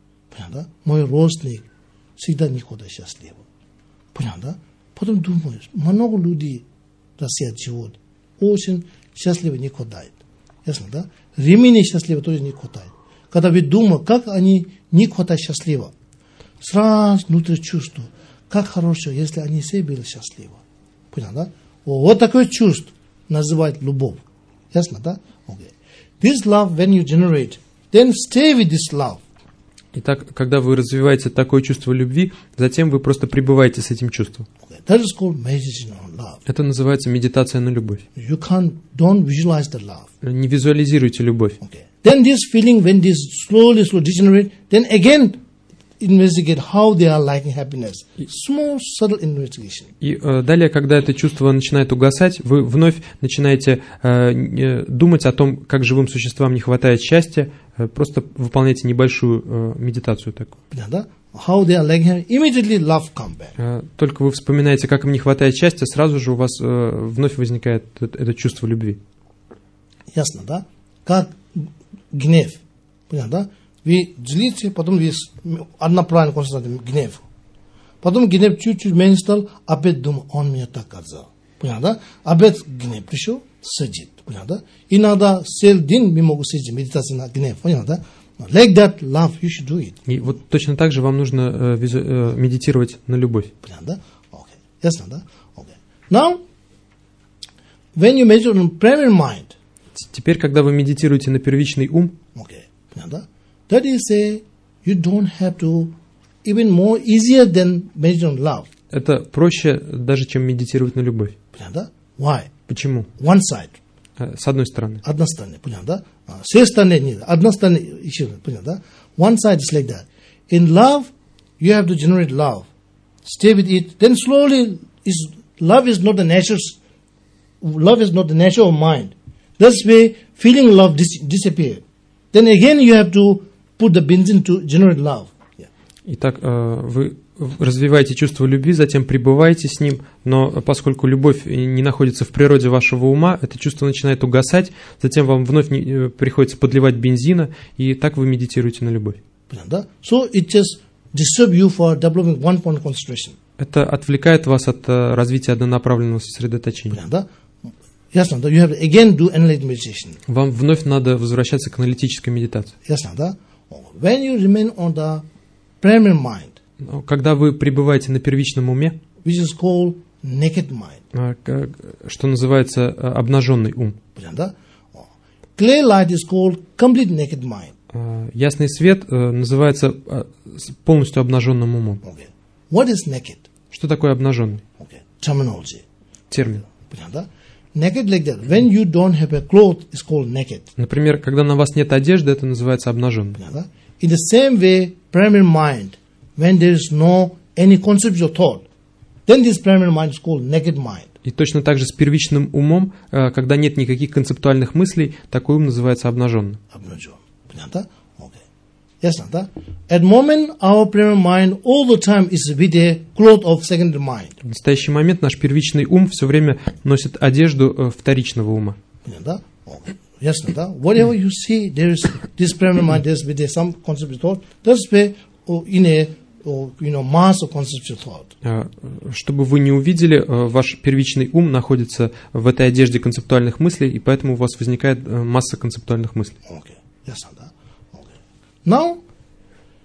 Мой родственник всегда не кто-то счастлива. Понятно? Потом думаешь, много людей в России живут, очень счастливо не хватает. Ясно, да? Римляне счастливы тоже не хватает. Когда вы думаете, как они не хватает счастливо, сразу внутри чувство, как хорошо, если они все были счастливы. Понял, да? Вот такое чувство называют любовь. Ясно, да? Okay. This love, when you generate, then stay with this love. Итак, когда вы развиваете такое чувство любви, затем вы просто пребываете с этим чувством. Okay. That is called meditation on love. Это называется медитация на любовь. You can't, don't visualize the love. Не визуализируйте любовь. Okay. Then this feeling, when this slowly, slowly degenerate, then again investigate how they are liking happiness. Small, subtle investigation. И э, далее, когда это чувство начинает угасать, вы вновь начинаете э, думать о том, как живым существам не хватает счастья, э, просто выполняйте небольшую э, медитацию такую. How they are liking, immediately love come back. Э, только вы вспоминаете, как им не хватает счастья, сразу же у вас э, вновь возникает это, это чувство любви. Ясно, да? Как гнев. Понятно, да? Вы злите, потом вы одноправильно констатируете гнев. Потом гнев чуть-чуть меньше стал, опять думаю, он меня так отзал. Понятно, да? Опять гнев пришел, сидит. Понятно, да? Иногда целый день мы можем сидеть, медитация на гнев. Понятно, да? Like that love, you should do it. И вот точно так же вам нужно э, визу, э, медитировать на любовь. Понятно, да? Okay. Ясно, да? Okay. Now, when you meditate on primary mind, теперь, когда вы медитируете на первичный ум, okay. Понятно, да? That is a, you don't have to, even more easier than meditate on love. Это проще даже, чем медитировать на любовь. Понятно? Why? Почему? One side. С одной стороны. Одна сторона, понятно? С той стороны нет. Одна сторона еще, понятно? One side is like that. In love, you have to generate love. Stay with it. Then slowly, is love is not the nature. Love is not the nature of mind. That's why feeling love dis- disappear. Then again, you have to put the benzene to generate love. Yeah. Итак, вы развиваете чувство любви, затем пребываете с ним, но поскольку любовь не находится в природе вашего ума, это чувство начинает угасать, затем вам вновь не, приходится подливать бензина, и так вы медитируете на любовь. So it just disturbs you for developing one point concentration. Это отвлекает вас от развития однонаправленного сосредоточения. Ясно, да? You have to again do analytic meditation. Вам вновь надо возвращаться к аналитической медитации. Ясно, да? When you remain on the primary mind, когда вы пребываете на первичном уме, which is called naked mind, что называется обнаженный ум, clear light is called complete naked mind. Ясный свет называется полностью обнаженным умом. Okay. What is naked? Что такое обнаженный? Okay. Terminology. Термин. Naked like that. When you don't have a cloth, it's called naked. Например, когда на вас нет одежды, это называется обнаженным. In the same way, primary mind, when there is no any concept or thought, then this primary mind is called naked mind. И точно так же с первичным умом, когда нет никаких концептуальных мыслей, такой ум называется обнаженным. Обнаженным. Понятно? Okay. Ясно, да? At moment, our primary mind all the time is with a cloth of secondary mind. В настоящий момент наш первичный ум все время носит одежду вторичного ума. Понятно? Okay. Ясно, да? Whatever you see, there is this primary mind, there is with some concept of thought. That's why in a you know mass of conceptual thought. Чтобы вы не увидели, ваш первичный ум находится в этой одежде концептуальных мыслей, и поэтому у вас возникает масса концептуальных мыслей. Okay. Ясно, да? Okay. Now,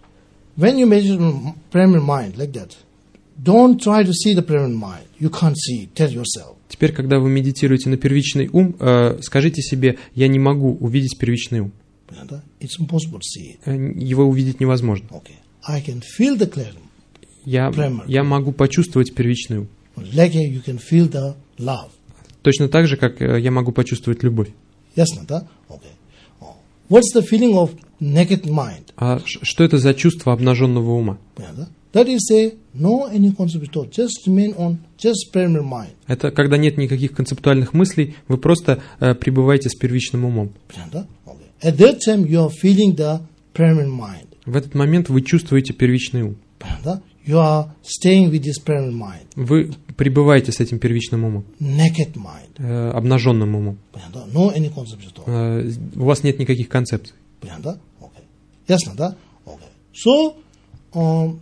when you meditate on primary mind like that, don't try to see the primary mind. You can't see it. Tell yourself. Теперь, когда вы медитируете на первичный ум, э, скажите себе, я не могу увидеть первичный ум. It's impossible to see it. Э, Его увидеть невозможно. Okay. I can feel the clarity. Я, я могу почувствовать первичный ум. Like you can feel the love. Точно так же, как э, я могу почувствовать любовь. Yes, да? Okay. Oh. What's the feeling of naked mind? А ш- что это за чувство обнаженного ума? Yeah, that is a no any concept at all. Just remain on just primary mind. Это когда нет никаких концептуальных мыслей, вы просто э, пребываете с первичным умом. Yeah, okay. At that time you are feeling the primary mind. В этот момент вы чувствуете первичный ум. Yeah, you are staying with this primary mind. Вы пребываете с этим первичным умом. Naked mind. Э, обнаженным умом. Yeah, no any concept at all. Э, у вас нет никаких концепций. Yeah, okay. Yes, да? Okay. So, um,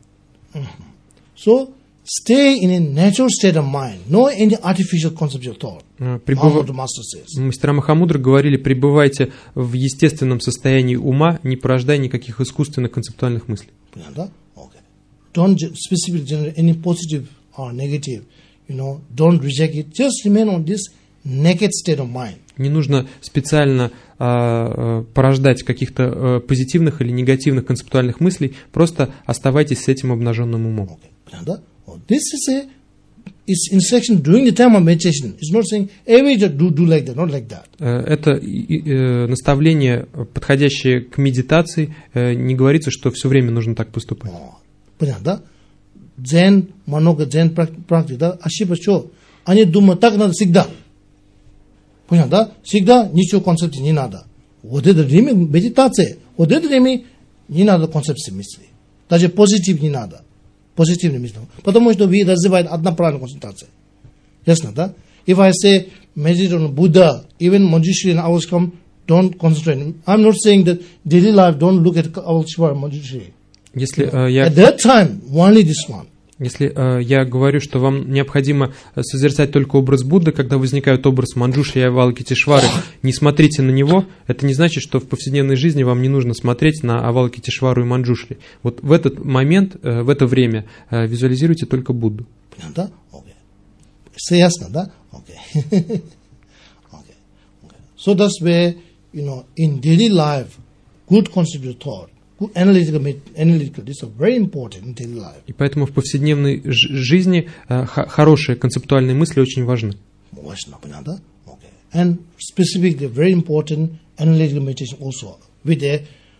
So, stay in a natural state of mind, no any artificial conceptual thought. Прибыв... Master says. Мастера Махамудры говорили, пребывайте в естественном состоянии ума, не порождая никаких искусственных концептуальных мыслей. Okay. Don't specifically generate any positive or negative, you know, don't reject it, just remain on this naked state of mind. Не нужно специально а, порождать каких-то а, позитивных или негативных концептуальных мыслей, просто оставайтесь с этим обнаженным умом. Okay. This is a it's instruction during the time of meditation. It's not saying every day do do like that, not like that. Это э, наставление, подходящее к медитации. Э, не говорится, что все время нужно так поступать. Понятно, да? Дзен, много дзен практик, да? Ошибка что? Они думают, так надо всегда. Понятно, да? Всегда ничего концепции не надо. Вот это время медитация. Вот это время не надо концепции мысли. Даже позитив не надо. Позитивные мысли. Потому что вы развиваете одноправильную концентрацию. Ясно, да? If I say meditate on Buddha, even Manjushri and hours come, don't concentrate. I'm not saying that daily life, don't look at Avalokiteshvara and Manjushri. Если, uh, я... At that time, only this one. Если э, я говорю, что вам необходимо созерцать только образ Будды, когда возникает образ Манджушри и Авалокитешвары, не смотрите на него, это не значит, что в повседневной жизни вам не нужно смотреть на Авалокитешвару и Манджушри. Вот в этот момент, э, в это время э, визуализируйте только Будду. Да? Окей. Все ясно, да? Окей. Okay. Okay. Okay. So that's where, you know, in daily life, good considered thought, Analytical, analytical, this is very important in daily life. И поэтому в повседневной жизни э, хорошие концептуальные мысли очень важны. Важно, понятно? Okay. And specifically, very important analytical meditation also. With a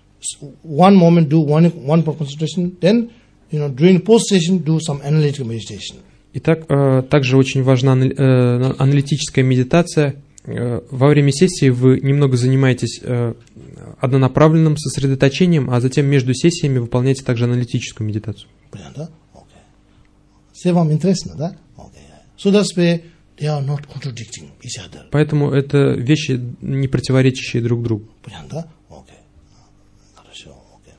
one moment do one one concentration, then you know during post session do some analytical meditation. Итак, э, также очень важна э, аналитическая медитация. Э, во время сессии вы немного занимаетесь э, однонаправленным сосредоточением, а затем между сессиями выполняйте также аналитическую медитацию. Понятно? Окей. Все вам интересно, да? Окей. So that's why they are not contradicting each other. Поэтому это вещи, не противоречащие друг другу. Понятно? Окей. Хорошо. Окей.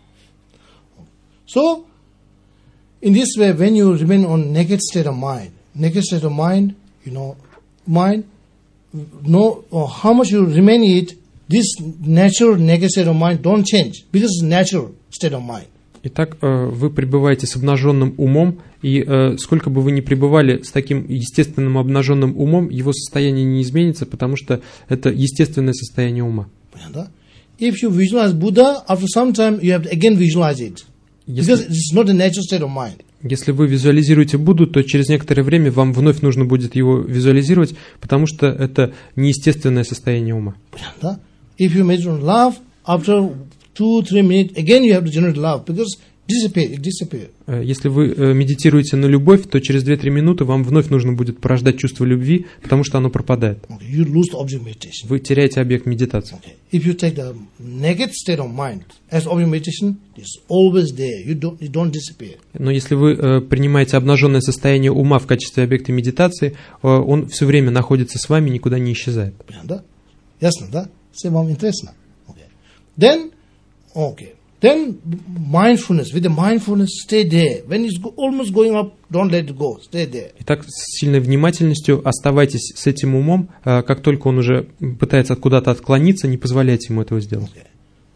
So, in this way, when you remain on naked state of mind, naked state of mind, you know, mind, no, or how much you remain it, this natural naked state of mind don't change because it's natural state of mind. Итак, вы пребываете с обнаженным умом, и сколько бы вы ни пребывали с таким естественным обнаженным умом, его состояние не изменится, потому что это естественное состояние ума. If you visualize Buddha, after some time you have to again visualize it, because it's not a natural state of mind. Если вы визуализируете Будду, то через некоторое время вам вновь нужно будет его визуализировать, потому что это неестественное состояние ума. If you meditate on love, after two, three minutes, again you have to generate love, because disappear, it disappear. Если вы медитируете на любовь, то через две-три минуты вам вновь нужно будет порождать чувство любви, потому что оно пропадает. Okay, you lose the object meditation. Вы теряете объект медитации. Okay. If you take the naked state of mind as object meditation, it's always there. You don't, it don't disappear. Но если вы э, принимаете обнаженное состояние ума в качестве объекта медитации, э, он все время находится с вами, никуда не исчезает. Да? Ясно, да? Все вам интересно. Okay. Then, okay. Then mindfulness, with the mindfulness, stay there. When it's go, almost going up, don't let it go. Stay there. Итак, с сильной внимательностью оставайтесь с этим умом. Как только он уже пытается куда-то отклониться, не позволяйте ему этого сделать. Okay.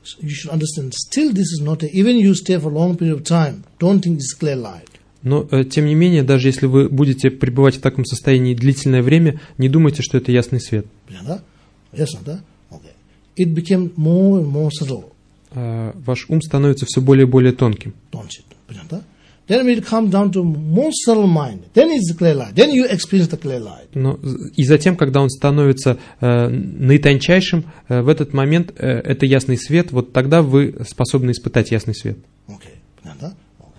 you should understand, still this is not a, even you stay for a long period of time, don't think it's clear light. Но, э, тем не менее, даже если вы будете пребывать в таком состоянии длительное время, не думайте, что это ясный свет. Yes, okay. It became more and more subtle. Э, ваш ум становится все более и более тонким. Then when it comes down to more subtle mind, then it's the clear light. Then you experience the clear light. Но, и затем, когда он становится э, наитончайшим, э, в этот момент э, это ясный свет, вот тогда вы способны испытать ясный свет. Okay. Okay.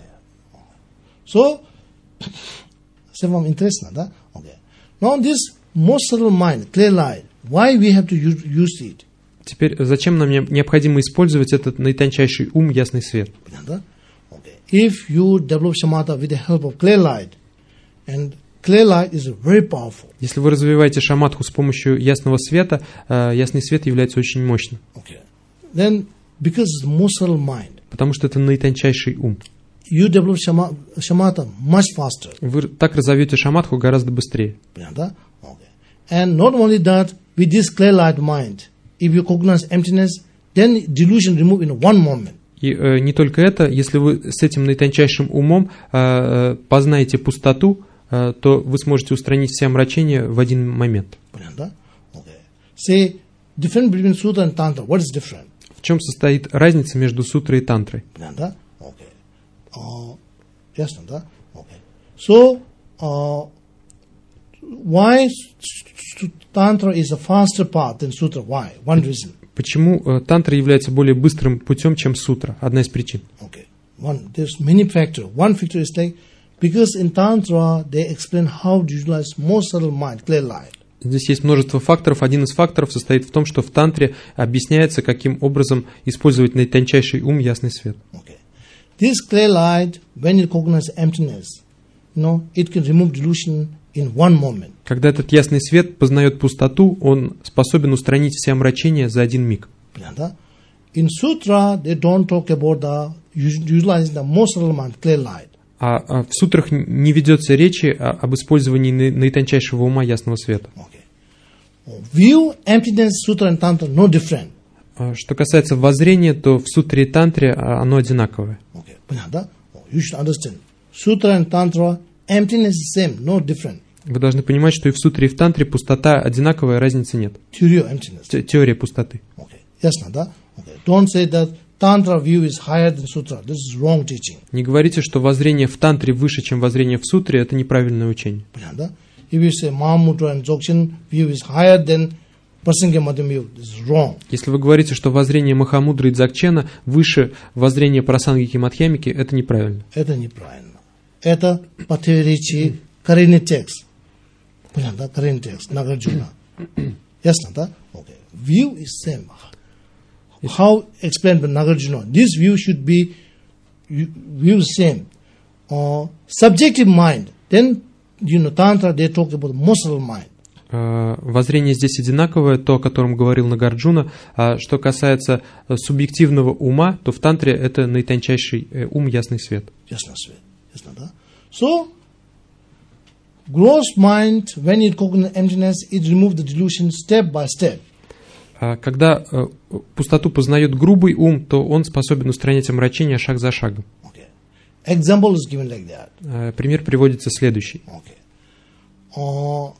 So, some interesting, да? Okay. Now this more subtle mind, clear light, why we have to use, use it? Теперь зачем нам необходимо использовать этот наитончайший ум, ясный свет? If you develop shamatha with the help of clear light, and clear light is very powerful. Если вы развиваете шаматху с помощью ясного света, э, ясный свет является очень мощным. Okay. Then, because it's more subtle mind, потому что это наитончайший ум. You develop shama, shamatha much faster. Вы так разовьете шаматху гораздо быстрее. Okay. And not only that, with this clear light mind, if you cognize emptiness, then delusion remove in one moment. И э, не только это, если вы с этим наитончайшим умом э, познаете пустоту, э, то вы сможете устранить все омрачения в один момент. Say, difference between sutra and tantra. What is different? В чем состоит разница между сутрой и тантрой? Okay. Uh, yes, okay. So, uh, why tantra is a faster path than sutra? Why? One reason. Почему э, тантра является более быстрым путем, чем сутра? Одна из причин. Okay. One, there's many factors. One factor is like, because in tantra they explain how to utilize more subtle mind, clear light. Здесь есть множество факторов. Один из факторов состоит в том, что в тантре объясняется, каким образом использовать наитончайший ум, ясный свет. Okay. This clear light, when it recognizes emptiness, you know, it can remove delusion in one moment. Когда этот ясный свет познает пустоту, он способен устранить все омрачения за один миг. In sutra, they don't talk about the utilizing the more subtle mind, clear light. А, а в сутрах не ведется речи о, об использовании наитончайшего ума ясного света. Okay. View emptiness, sutra and tantra no different. А, что касается воззрения, то в сутре и тантре оно одинаковое. Okay. You should understand. Sutra and tantra, emptiness is same, no different. Вы должны понимать, что и в сутре, и в тантре пустота одинаковая, разницы нет. Theory of emptiness. Те, теория пустоты. Okay. Yes, да? Okay. Don't say that tantra view is higher than sutra. This is wrong teaching. Не говорите, что воззрение в тантре выше, чем воззрение в сутре, это неправильное учение. Да? If you say Mahamudra and Dzogchen view is higher than Prasangya Madhyam view, this is wrong. Если вы говорите, что воззрение Махамудры и Дзогчена выше воззрения Прасангики и Мадхьямики, это неправильно. Это неправильно. Это противоречие коренный текст. Понятно, коренный текст, Нагарджуна. Ясно, да? Okay. View is same. How explained by Nagarjuna? This view should be view same. Uh, subjective mind. Then, you know, Tantra, they talk about muscle mind. Uh, воззрение здесь одинаковое, то, о котором говорил Нагарджуна. А что касается uh, субъективного ума, то в Тантре это наитончайший uh, ум, ясный свет. Ясный свет. Ясно, да? So, gross mind, when it cognizes emptiness, it removes the delusion step by step. Когда э, пустоту познает грубый ум, то он способен устранять омрачение шаг за шагом. Okay. Example is given like that. Э, пример приводится следующий. Okay. Uh,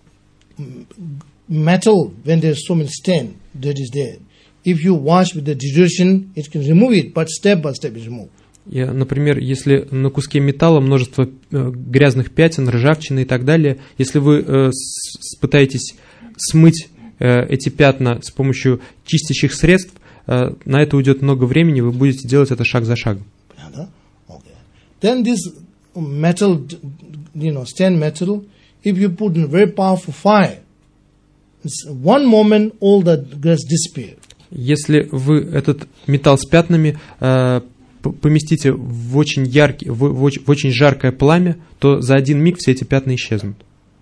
metal, when there is so many stain, that is there. If you wash with the detergent, it can remove it, but step by step is removed. И, например, если на куске металла множество э, грязных пятен, ржавчины и так далее, если вы э, с, пытаетесь смыть эти пятна с помощью чистящих средств, на это уйдет много времени, вы будете делать это шаг за шагом. Then this metal, you know, stained metal, if you put in very powerful fire, one moment all the grass disappear. Если вы этот металл с пятнами э, поместите в очень яркий, в, в, в очень жаркое пламя, то за один миг все эти пятна исчезнут.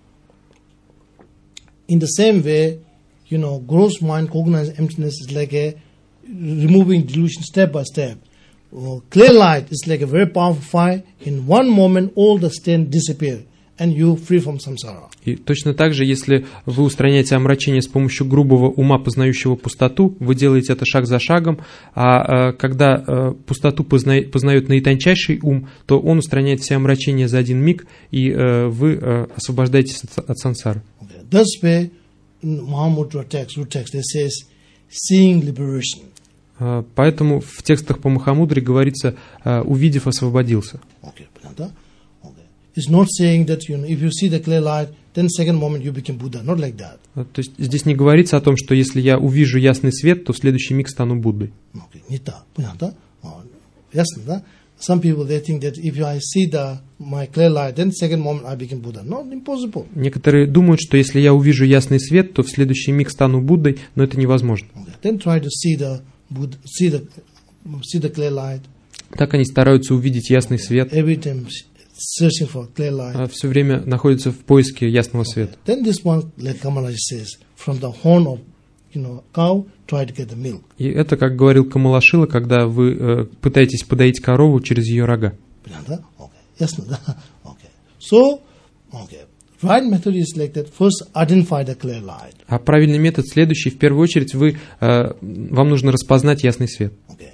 In the same way, you know, gross mind cognizes emptiness is like a removing delusion step by step. Uh, clear light is like a very powerful fire. In one moment, all the stain disappear, and you free from samsara. И точно так же, если вы устраняете омрачение с помощью грубого ума, познающего пустоту, вы делаете это шаг за шагом, а, а когда а, пустоту позна, познает наитончайший ум, то он устраняет все омрачения за один миг, и а, вы а, освобождаетесь от, от сансары. Okay. Thus way, in Mahamudra text, root text, it says, seeing liberation. А, поэтому в текстах по Махамудре говорится, а, увидев, освободился. Okay. Okay. It's not saying that, you know, if you see the clear light, then second moment you become Buddha. Not like that. То есть здесь не говорится о том, что если я увижу ясный свет, то в следующий миг стану Буддой. Okay. Nita. Ясно, да? Some people, they think that if I see the my clear light, then second moment I become Buddha. Not impossible. Некоторые думают, что если я увижу ясный свет, то в следующий миг стану Буддой, но это невозможно. Okay. Then try to see the Buddha, see the see the clear light. Так они стараются увидеть ясный свет. Every time searching for clear light. Все время находятся в поиске ясного света. Then this one, like Kamalaji says, from the horn of, you know, cow, try to get the milk. И это, как говорил Камалашила, когда вы э, пытаетесь подоить корову через ее рога. Okay. Yes, no. Okay. So, okay. Right method is like that. First, identify the clear light. А правильный метод следующий. В первую очередь, вы, э, вам нужно распознать ясный свет. Okay.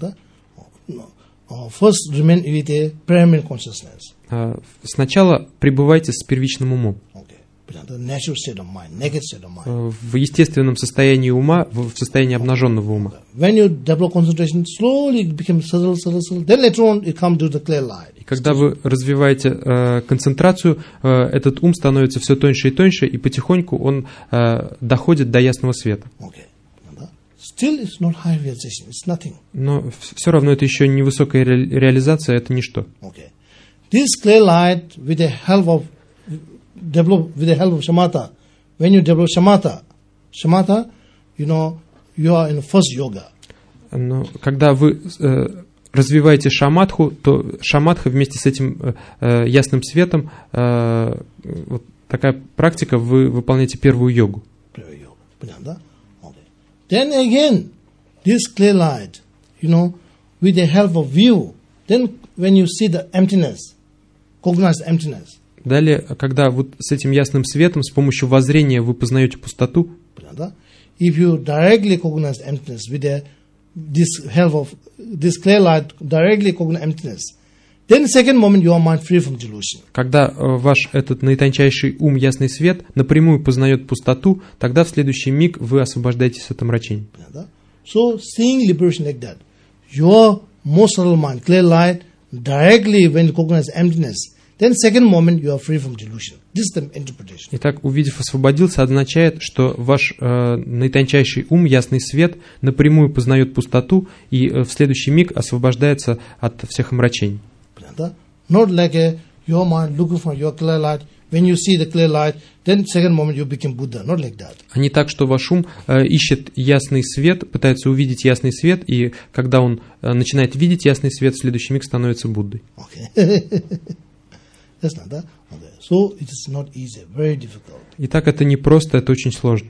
First, remain with a primary consciousness. Сначала пребывайте с первичным умом. Natural state of mind, naked state of mind. В естественном состоянии ума, в состоянии обнаженного ума. When you develop concentration, slowly it becomes subtle, subtle, subtle. Then later on, it comes to the clear light. И когда вы развиваете э, концентрацию, э, этот ум становится все тоньше и тоньше, и потихоньку он э, доходит до ясного света. Okay. Still, it's not high realization. It's nothing. Но все равно это еще не высокая ре реализация, это ничто. Okay. This clear light, with the help of develop, with the help of shamatha, when you develop shamatha, shamatha, you know, you are in first yoga. Но когда вы э, развиваете шаматху, то шаматха вместе с этим э, ясным светом, э, вот такая практика, вы выполняете первую йогу. Первую йогу. Понятно, да? Then again, this clear light, you know, with the help of view, then when you see the emptiness, cognize emptiness. Далее, когда вот с этим ясным светом, с помощью воззрения вы познаете пустоту, if you directly cognize emptiness with the, this help of this clear light, directly cognize emptiness, then second moment you are mind free from delusion. Когда ваш этот наитончайший ум, ясный свет, напрямую познает пустоту, тогда в следующий миг вы освобождаетесь от омрачений. So seeing liberation like that, your most subtle mind, clear light, directly when you cognize emptiness, then second moment you are free from delusion. This is the interpretation. Итак, увидев освободился, означает, что ваш э, наитончайший ум, ясный свет, напрямую познает пустоту и э, в следующий миг освобождается от всех омрачений. Not like a, your mind looking for your clear light. When you see the clear light, then second moment you become Buddha. Not like that. А не так, что ваш ум э, ищет ясный свет, пытается увидеть ясный свет, и когда он э, начинает видеть ясный свет, в следующий миг становится Буддой. Okay. That's not that. Okay. So it is not easy, very difficult. Итак, это не просто, это очень сложно.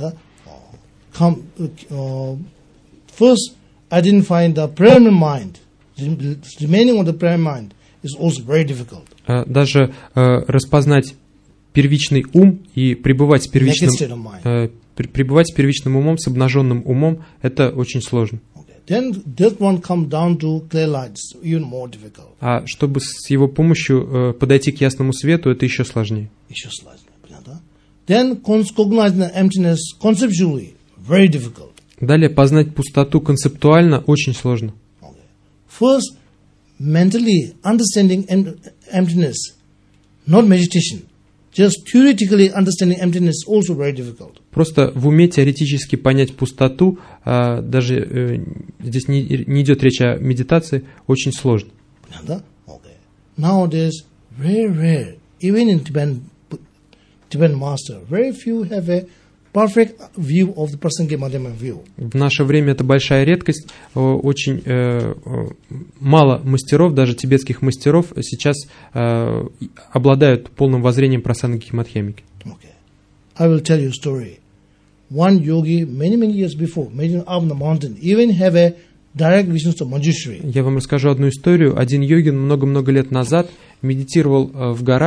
Come, uh, first, identifying the primary mind, remaining on the primary mind, is also very difficult. Даже э, распознать первичный ум и пребывать с первичным, э, пребывать с первичным умом, с обнаженным умом, это очень сложно. Then that one come down to clear light, even more difficult. А чтобы с его помощью э, подойти к ясному свету, это еще сложнее. Еще сложнее. Then cognize the emptiness conceptually, very difficult. Далее познать пустоту концептуально очень сложно. First, mentally understanding emptiness, not meditation. Just theoretically understanding emptiness also very difficult. Просто в уме теоретически понять пустоту, а даже э, здесь не, не идет речь о медитации, очень сложно. Okay. Nowadays, very rare, even in Tibetan, Tibetan master, very few have a perfect view of the Prasangika Madhyama view. В наше время это большая редкость. Очень э, мало мастеров, даже тибетских мастеров, сейчас э, обладают полным воззрением Прасангики Мадхьямики. Okay. I will tell you a story. One yogi, many many years before, meditating up on the mountain, even have a direct vision to Manjushri. Я вам расскажу одну историю. Один йогин много-много лет назад медитировал в горах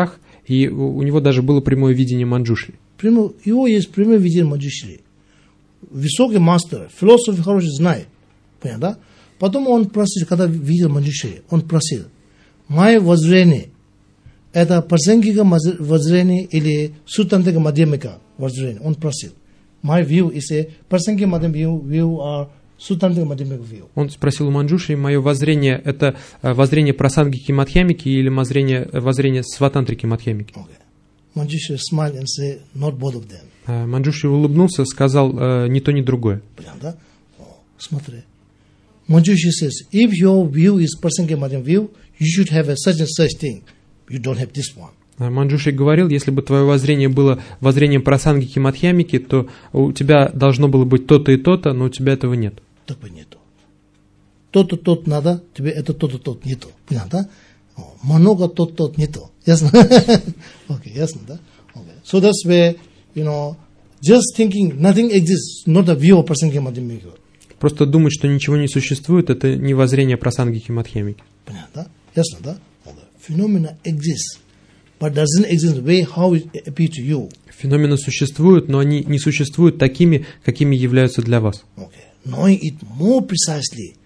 И у него даже было прямое видение Манджушри. Прямо, его есть прямое видение Манджушри. Высокий мастер, философ хороший знает. Понятно, да? Потом он просил, когда видел Манджушри, он просил, мое воззрение, это Прасангика воззрение или Сутантика Мадьямика воззрение. Он просил. My view is a Prasangika Madhyamika view, view or Sutantика Madhyamika view. Он спросил у Манджушри, мое воззрение это воззрение Прасангики Мадхьямики или воззрение, воззрение Сватантрики Мадхьямики? Okay. Manjushri smiled and said, not both of them. Манджушри улыбнулся, сказал ни то, ни другое. Понятно? Смотри. Manjushri says, if your view is Prasangika Madhyamika view, you should have a such and such thing. You don't have this one. Манджушри говорил, если бы твое воззрение было воззрением Прасангики Мадхьямики, то у тебя должно было быть то-то и то-то, но у тебя этого нет. Так бы нету. То-то, тот надо, тебе это то-то, тот нету. Понятно? Много тот, тот нету. Ясно? Окей, ясно, да? Okay. So that's where, you know, just thinking nothing exists, not a view of Prasangika Madhyamika. Просто думать, что ничего не существует, это не воззрение Прасангики Мадхьямики. Понятно? Ясно, да? Phenomena exists, but doesn't exist the way how it appear to you. Феномены существуют, но они не существуют такими, какими являются для вас. Okay. Knowing it more precisely,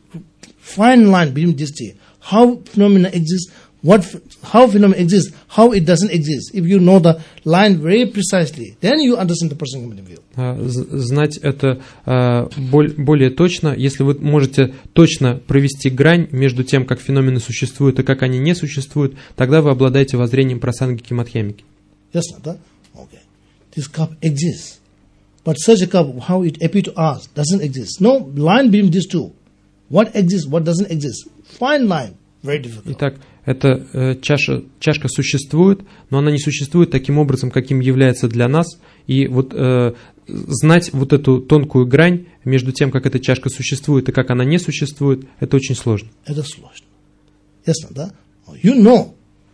fine line between these two, how phenomena exist, what, how phenomena exists, how it doesn't exist. If you know the line very precisely, then you understand the Prasangika Madhyamika view. Знать это более точно, если вы можете точно провести грань между тем, как феномены существуют и как они не существуют, тогда вы обладаете воззрением Прасангики Мадхьямики. Ясно, да? Okay. This cup exists, but such a cup, how it appears to us, doesn't exist. No line between these two. What exists, what doesn't exist. Fine line, very difficult. Итак, эта э, чаша, чашка существует, но она не существует таким образом, каким является для нас. И вот э, знать вот эту тонкую грань между тем, как эта чашка существует и как она не существует, это очень сложно. Это сложно. Ясно, да? You know,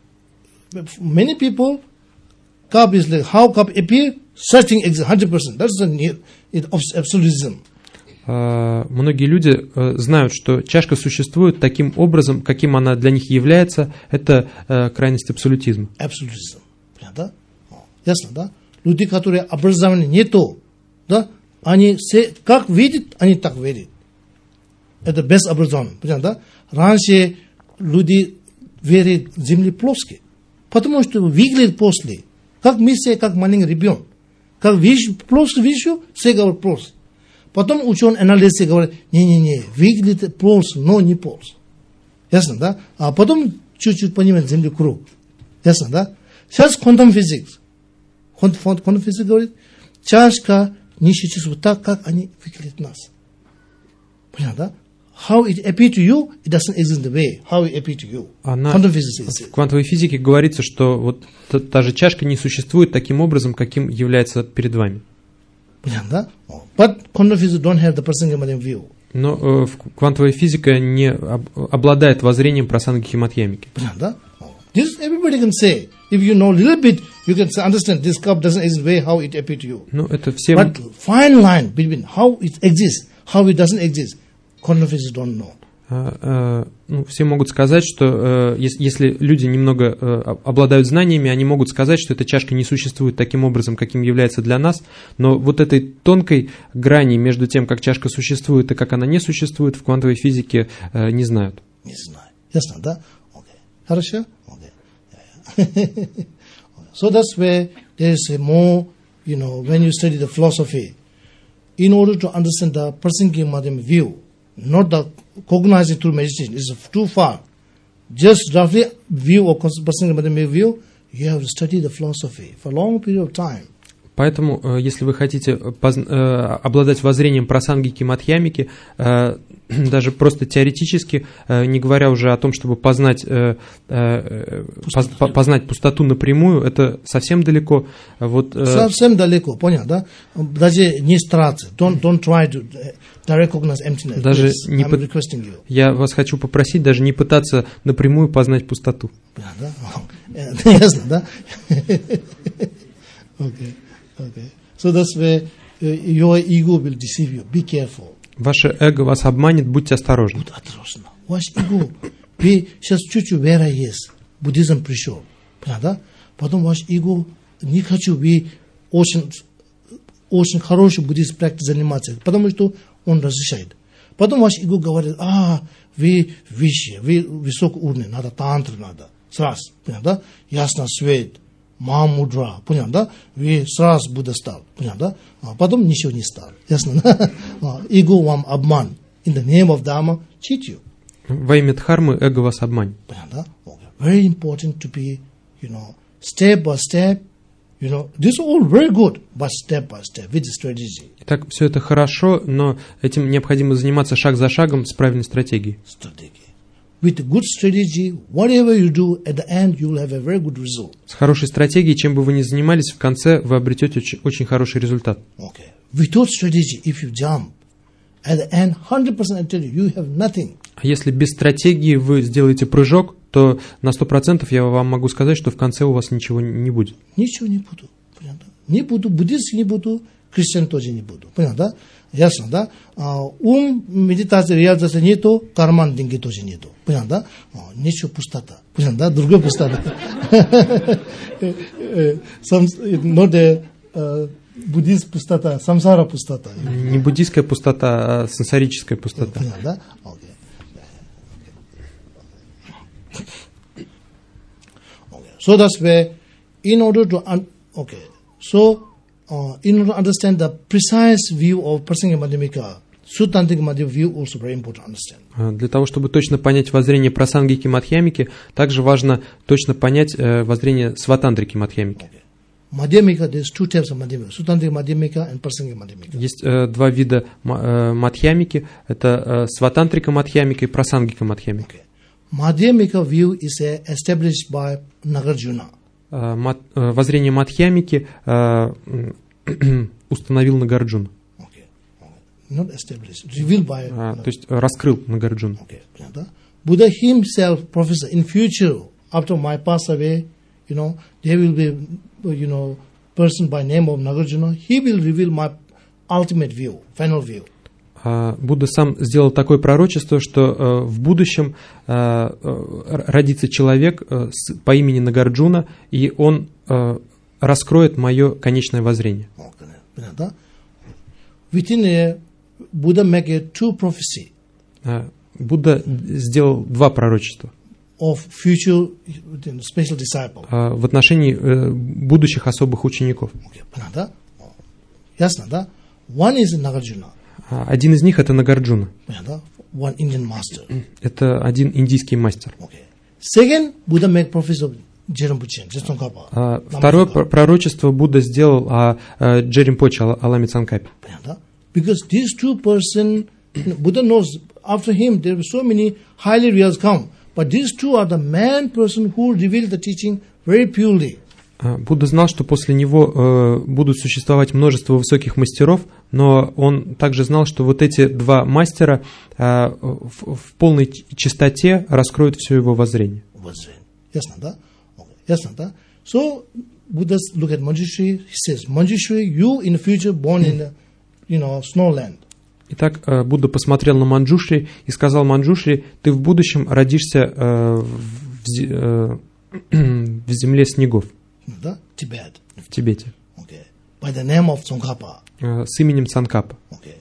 many people, cup is like, how cup appear, such thing exists, one hundred percent. That's the it, absolutism. Uh, многие люди uh, знают, что чашка существует таким образом, каким она для них является. Это uh, крайность абсолютизма. Абсолютизм. Понятно? Ясно, да? Люди, которые образования нету, да, они все, как видят, они так верят. Это без образования. Понятно, да? Раньше люди верят в земле плоские, потому что выглядит после. Как миссия, как маленький ребенок. Как видишь, плоско видишь, все говорят плоско. Потом ученые анализы говорят, не-не-не, выглядит полз, но не полз. Ясно, да? А потом чуть-чуть понимают земли круг. Ясно, да? Сейчас quantum physics. Quantum physics говорит, чашка не существует так, как они выглядят нас. Понятно, да? How it appear to you, it doesn't exist the way how it appear to you. Она, quantum physics is it. В квантовой физике говорится, что вот та, та же чашка не существует таким образом, каким является перед вами. Понятно, да? But quantum physics don't have the Prasangika Madhyamika view. Но э, квантовая физика не об, обладает воззрением Прасангики Мадхьямики. Понятно, да? This everybody can say. If you know a little bit, you can understand this cup doesn't exist the way how it appear to you. Ну, это все... But fine line between how it exists, how it doesn't exist, quantum physics don't know. Uh, uh, ну, все могут сказать, что uh, если, если люди немного uh, обладают знаниями, они могут сказать, что эта чашка не существует таким образом, каким является для нас, но вот этой тонкой грани между тем, как чашка существует и как она не существует, в квантовой физике uh, не знают. Не знаю. Ясно, да? Okay. Хорошо? Okay. So that's where there is a more, you know, when you study the philosophy, in order to understand the Prasangika Madhyamika view, not the cognizing through meditation, is too far. Just roughly view of Prasangika Madhyamika view, you have to study the philosophy for a long period of time. Поэтому, если вы хотите поз... обладать воззрением Прасангики Мадхьямики, даже просто теоретически, не говоря уже о том, чтобы познать, пустоту. познать пустоту напрямую, это совсем далеко. Вот, совсем далеко, понятно, да? Даже не стараться. Don't, don't try to recognize emptiness. Даже Please, не I'm под... requesting you. Я вас хочу попросить даже не пытаться напрямую познать пустоту. Понятно, да? Ясно, да? Okay. Okay. So that's where uh, your ego will deceive you. Be careful. Ваше эго вас обманет, будьте осторожны. Будь осторожны. Ваш эго, вы сейчас чуть-чуть вера есть. Буддизм пришел. Понятно? Потом ваш эго, не хочу, вы очень, очень хороший буддийский практик заниматься, потому что он разрешает. Потом ваш эго говорит, а, вы выше, вы высокий уровень, надо тантру, надо. Сразу, понятно, да? Ясно, свет, мамудра, понятно, да? Вы сразу Будда стал, понятно, да? А потом ничего не стал, ясно, да? Эго вам обман. In the name of Dharma, cheat you. Во имя Дхармы эго вас обманет. Понятно, да? Okay. Very important to be, you know, step by step, you know, this is all very good, but step by step, with the strategy. Итак, все это хорошо, но этим необходимо заниматься шаг за шагом с правильной стратегией. Strategy. With a good strategy, whatever you do, at the end you will have a very good result. С хорошей стратегией, чем бы вы ни занимались, в конце вы обретете очень, очень хороший результат. Okay. Without strategy, if you jump, at the end, one hundred percent I tell you, you have nothing. А если без стратегии вы сделаете прыжок, то на сто процентов я вам могу сказать, что в конце у вас ничего не будет. Ничего не буду. Понятно? Не буду, буддист не буду, христиан тоже не буду. Понятно, да? Ясно, да? А, ум, медитация, реализация нету, карман, деньги тоже нету. Понятно, да? А, ничего, пустота. Понятно, да? Другая пустота. Not a буддист пустота, самсара пустота. Не буддийская пустота, а сенсорическая пустота. Понятно, да? Окей. So that's where, in order to, un- okay, so uh, in order to understand the precise view of Prasanga Madhyamika, Suttantrika Madhyamika view also very important to understand. Для того, чтобы точно понять воззрение Прасангики Мадхьямики, также важно точно понять э, воззрение Сватантрики Мадхьямики. Okay. Madhyamika, there's two types of Madhyamika, Suttantrika Madhyamika and Prasanga Madhyamika. Есть э, два вида э, Мадхьямики, это э, Сватантрика Мадхьямика и Прасангика Мадхьямика. Okay. Madhyamika view is uh, established by Nagarjuna. Э, мат, э, воззрение Мадхьямики э, установил Нагарджуна. Okay. Okay. Not established, revealed by. А, то есть раскрыл Нагарджуна. Okay. Buddha himself, professor, in future, after my pass away, you know, there will be, you know, person by name of Nagarjuna. He will reveal my ultimate view, final view. Будда сам сделал такое пророчество, что э, в будущем э, э, родится человек э, с, по имени Нагарджуна, и он э, раскроет мое конечное воззрение. Okay. Within a Buddha make a two prophecy. Будда сделал два пророчества of future special disciple. э, в отношении э, будущих особых учеников. Okay. Ясно, да? One is Nagarjuna. Один из них это Нагарджуна. One Indian master. Это один индийский мастер. Okay. Second, Buddha make prophecy of Jerampuchen, Tsongkhapa. А, второе пророчество Будда сделал о Джеримпоче, о Ламе Цангкапе. Because these two person, Buddha knows after him there were so many highly realized come, but these two are the man person who revealed the teaching very purely. Будда знал, что после него э, будут существовать множество высоких мастеров, но он также знал, что вот эти два мастера э, в, в полной чистоте раскроют все его воззрение. Ясно, да? Ясно, да? So, Buddha look at Manjushri, he says, Manjushri, you in the future born in the, you know, snow land. Итак, э, Будда посмотрел на Манджушри и сказал Манджушри, ты в будущем родишься э, в, э, в земле снегов. Да? Tibet. В Тибете. Okay. By the name of Tsongkhapa. Э, с именем Цангкапа. Okay.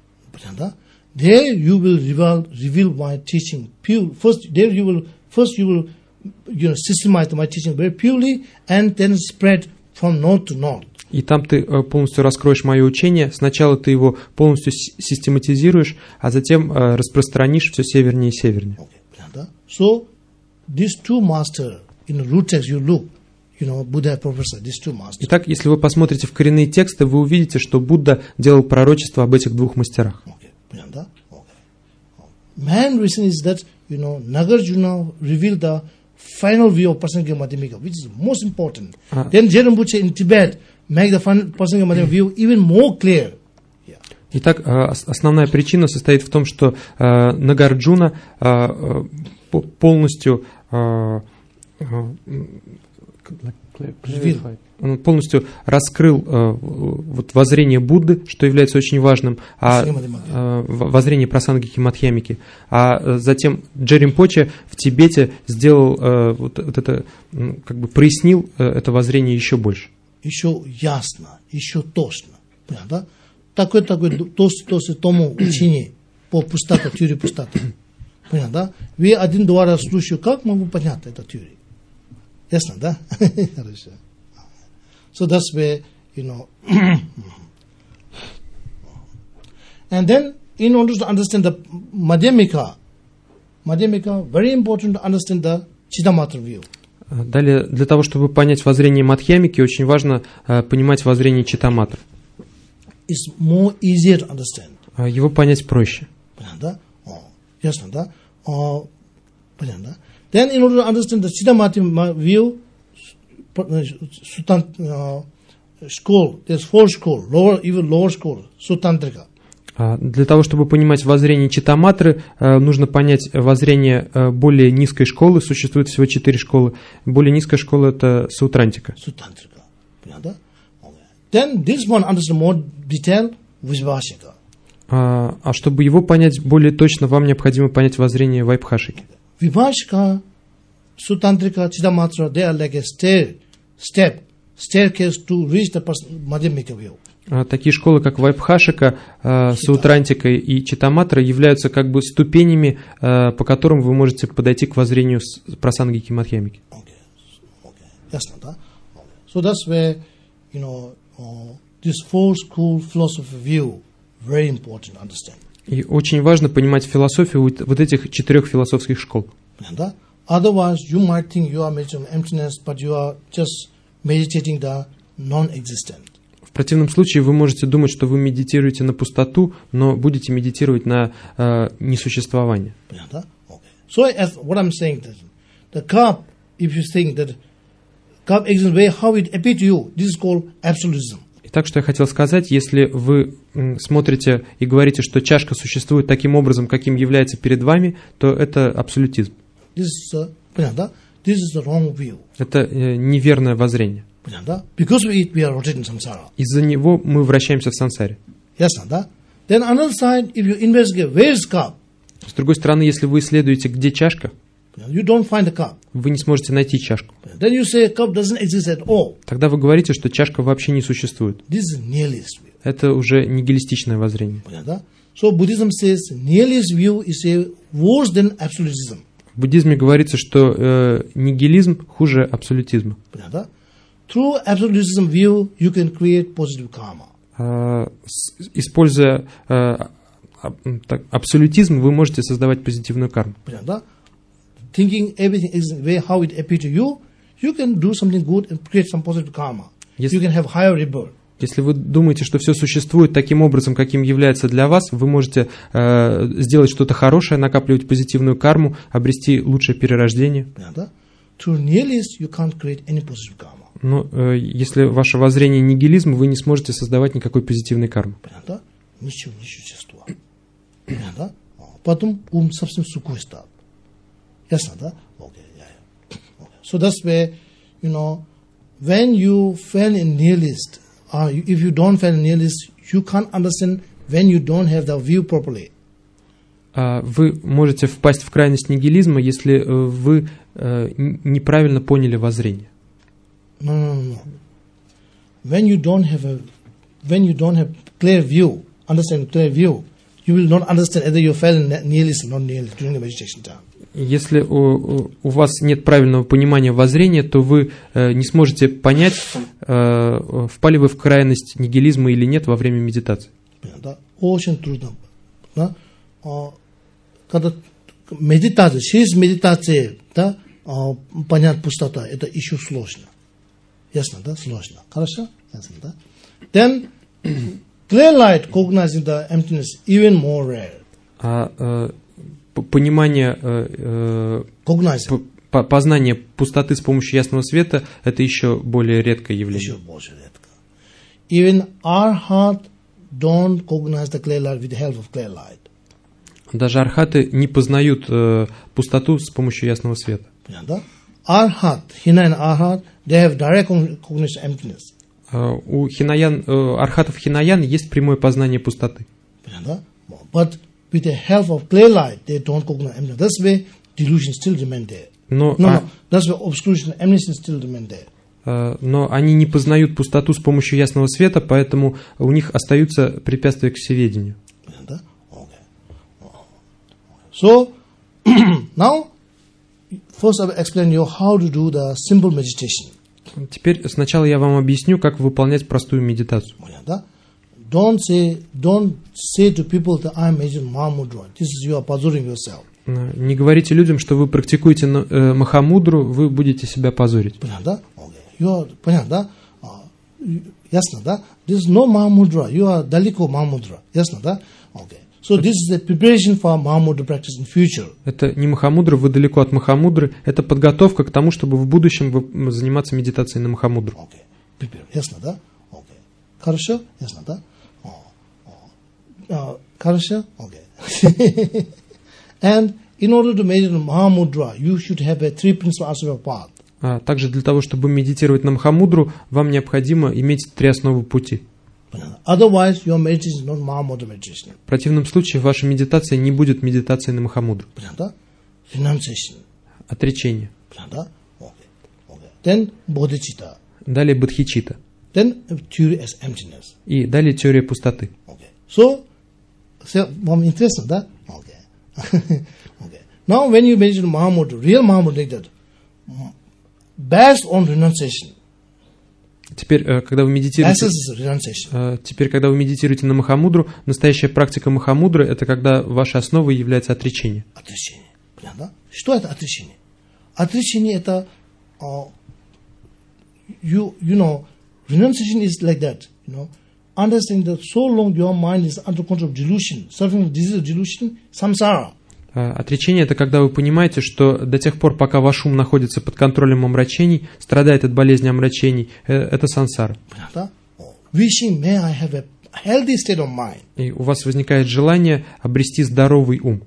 There you will reveal, reveal my teaching pure. First, there you will first you will you know systematize my teaching very purely, and then spread from north to north. И там ты э, полностью раскроешь мое учение. Сначала ты его полностью систематизируешь, а затем э, распространишь все севернее и севернее. Okay. So these two masters in the root text you look. You know, Buddha professor, these two masters. Итак, если вы посмотрите в коренные тексты, вы увидите, что Будда делал пророчество об этих двух мастерах. Okay. Okay. Main reason is that, you know, Nagarjuna revealed the final view of Prasanga Madhyamika, which is most important. Ah. Then Jerampuche in Tibet make the Prasanga Madhyamika view even more clear. Yeah. Итак, основная причина состоит в том, что Нагарджуна полностью revealed. Он полностью раскрыл э, вот воззрение Будды, что является очень важным, а э, воззрение Прасангики Мадхьямики. А затем Джерримпоче в Тибете сделал э, вот, вот это, ну, как бы прояснил э, это воззрение еще больше. Еще ясно, еще точно. Понятно? Такой-такой толстый тому учение по пустоте, теории пустоты. Понятно? Вы один два раза слушаю, как могу понять эту теорию? Ясно, да? Хорошо. So that's where, you know. And then, in order to understand the Madhyamika, Madhyamika, very important to understand the Chittamatra view. Далее, для того, чтобы понять воззрение Мадхьямики, очень важно uh, понимать воззрение Читтаматра. It's more easier to understand. Uh, его понять проще. Понятно? Oh, ясно, да? Oh, понятно. Then, in order to understand the Chittamatra view, Sutan, uh, school, there's four school, lower, even lower school, Sutantrika. Для того, чтобы понимать воззрение Читтаматры, нужно понять воззрение более низкой школы. Существует всего четыре школы. Более низкая школа – это Сутрантика. Sutantrika. Then this one understands more detail, Vibhashika. А, а чтобы его понять более точно, вам необходимо понять воззрение Вайбхашики. Vibhashika, Sutantrika, Chittamatra, they are like a stair, step, staircase to reach the Madhyamika view. Такие школы, как Вайбхашика, Сутрантика и Читтаматра, являются как бы ступенями, по которым вы можете подойти к воззрению Прасангики Мадхьямики. Okay. Okay. Ясно, да? So that's where, you know, uh, this four school philosophy view very important to understand. И очень важно понимать философию вот этих четырех философских школ. Да? Otherwise, you might think you are meditating on emptiness, but you are just meditating the non-existent. В противном случае вы можете думать, что вы медитируете на пустоту, но будете медитировать на э, несуществование. Okay. So, as what I'm saying, that the cup, if you think that cup exists way how it appears to you, this is called absolutism. Итак, что я хотел сказать, если вы смотрите и говорите, что чашка существует таким образом, каким является перед вами, то это абсолютизм. This is, uh, this is the wrong view. Это э, неверное воззрение. Because we eat, we are rotating samsara. Из-за него мы вращаемся в сансаре. Yes, да? Then another side, if you investigate where is cup, с другой стороны, если вы исследуете, где чашка, you don't find the cup. Вы не сможете найти чашку. Then you say cup doesn't exist at all. Тогда вы говорите, что чашка вообще не существует. This is nihilist view. Это уже нигилистичное воззрение. So Buddhism says nihilist view is worse than absolutism. В буддизме говорится, что э, нигилизм хуже абсолютизма. Through absolutism view, you can create positive karma. Uh, с, используя uh, так, абсолютизм, вы можете создавать позитивную карму. Thinking everything is the way how it appears to you, you can do something good and create some positive karma. Если, you can have higher rebirth. Если вы думаете, что все существует таким образом, каким является для вас, вы можете uh, сделать что-то хорошее, накапливать позитивную карму, обрести лучшее перерождение. Through nihilist, you can't create any positive karma. Но э, если ваше воззрение нигилизм, вы не сможете создавать никакой позитивной кармы. Ничего не существует. Потом ум совсем сухой стал. Ясно, да? So that's where, you know, when you fell in nihilist, or if you don't fall in nihilist, you can't understand when you don't have the view properly. Вы можете впасть в крайность нигилизма, если вы э, неправильно поняли воззрение. No, no, no, no. When you don't have a, when you don't have clear view, understand clear view, you will not understand whether you fell in nihilist or not nihilist during the meditation time. Если у, у вас нет правильного понимания воззрения, то вы э, не сможете понять, э, впали вы в крайность нигилизма или нет во время медитации. Да, очень трудно. Да? Когда медитация, через медитацию, да, понять пустота, это еще сложно. Ясно, да? Сложно. Хорошо? Ясно, да? Then, clear light recognizing the emptiness even more rare. А, э, понимание, э, э, по, познание пустоты с помощью ясного света – это еще более редкое явление. Еще более редко. Even our heart don't recognize the clear light with the help of clear light. Даже архаты не познают э, пустоту с помощью ясного света. Да? Arhat, Hina and Arhat, they have direct cognition emptiness. Uh, у хинаян, uh, архатов хинаян есть прямое познание пустоты. But with the help of clear light, they don't cognize emptiness. That's why delusion still remain there. Но, no, а, no, that's why obscuration, emptiness still remain there. Uh, но они не познают пустоту с помощью ясного света, поэтому у них остаются препятствия к всеведению. So, now, first I will explain you how to do the simple meditation. Теперь сначала я вам объясню, как выполнять простую медитацию. Don't say, don't say to people that I am meditating Mahamudra. This is you are perjuring yourself. Не говорите людям, что вы практикуете э, Махамудру, вы будете себя позорить. Понятно? You are, понятно? Ясно, да? This is no Mahamudra. You are Daliko Mahamudra. Ясно, да? Okay. So this is the preparation for Mahamudra practice in future. Это не Махамудра, вы далеко от Махамудры. Это подготовка к тому, чтобы в будущем заниматься медитацией на Махамудру. Okay. Prepare. Ясно, да? Okay. Хорошо? Ясно, да? Uh, Хорошо? Okay. And in order to meditate on Mahamudra, you should have a three principal aspects of path. А также для того, чтобы медитировать на Махамудру, вам необходимо иметь три основы пути. Otherwise, your meditation is not Mahamudra meditation. В противном случае ваша медитация не будет медитацией на Махамудру. Renunciation. Отречение. Okay. Okay. Then bodhicitta. Далее бодхичитта. Then theory as emptiness. И далее теория пустоты. Okay. So, so вам интересно, да? Okay. Okay. Now, when you meditate on Mahamudra, real Mahamudra meditation, based on renunciation. Теперь, когда вы медитируете, теперь, когда вы медитируете на Махамудру, настоящая практика Махамудры – это когда вашей основой является отречение. Отречение. Понятно? Что это отречение? Отречение – это, uh, you, you know, renunciation is like that, you know, understanding that so long your mind is under control of delusion, suffering from disease of delusion, samsara. Отречение – это когда вы понимаете, что до тех пор, пока ваш ум находится под контролем омрачений, страдает от болезни омрачений, это сансара. И у вас возникает желание обрести здоровый ум.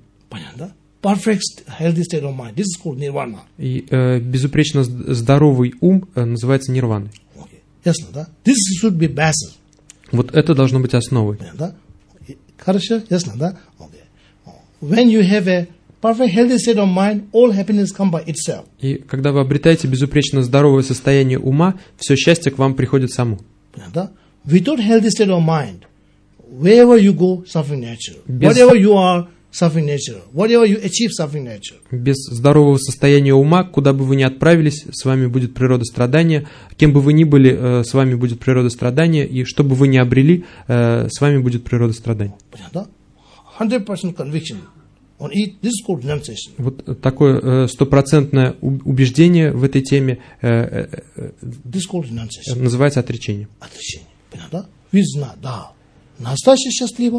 И э, безупречно здоровый ум э, называется нирваной. Ясно, да? This should be basis. Вот это должно быть основой. Хорошо, ясно, да? When you have a perfect healthy state of mind, all happiness come by itself. И когда вы обретаете безупречно здоровое состояние ума, все счастье к вам приходит само. Without healthy state of mind, wherever you go, suffering nature. Whatever you are, suffering nature. Whatever you achieve, suffering nature. Без здорового состояния ума, куда бы вы ни отправились, с вами будет природа страдания. Кем бы вы ни были, с вами будет природа страдания. И что бы вы ни обрели, с вами будет природа страдания. one hundred percent conviction on it. This is called renunciation. Вот такое стопроцентное убеждение в этой теме э, э, This is called renunciation. Называется отречение. Отречение. Понятно? Визна, да. Настоящее счастливо,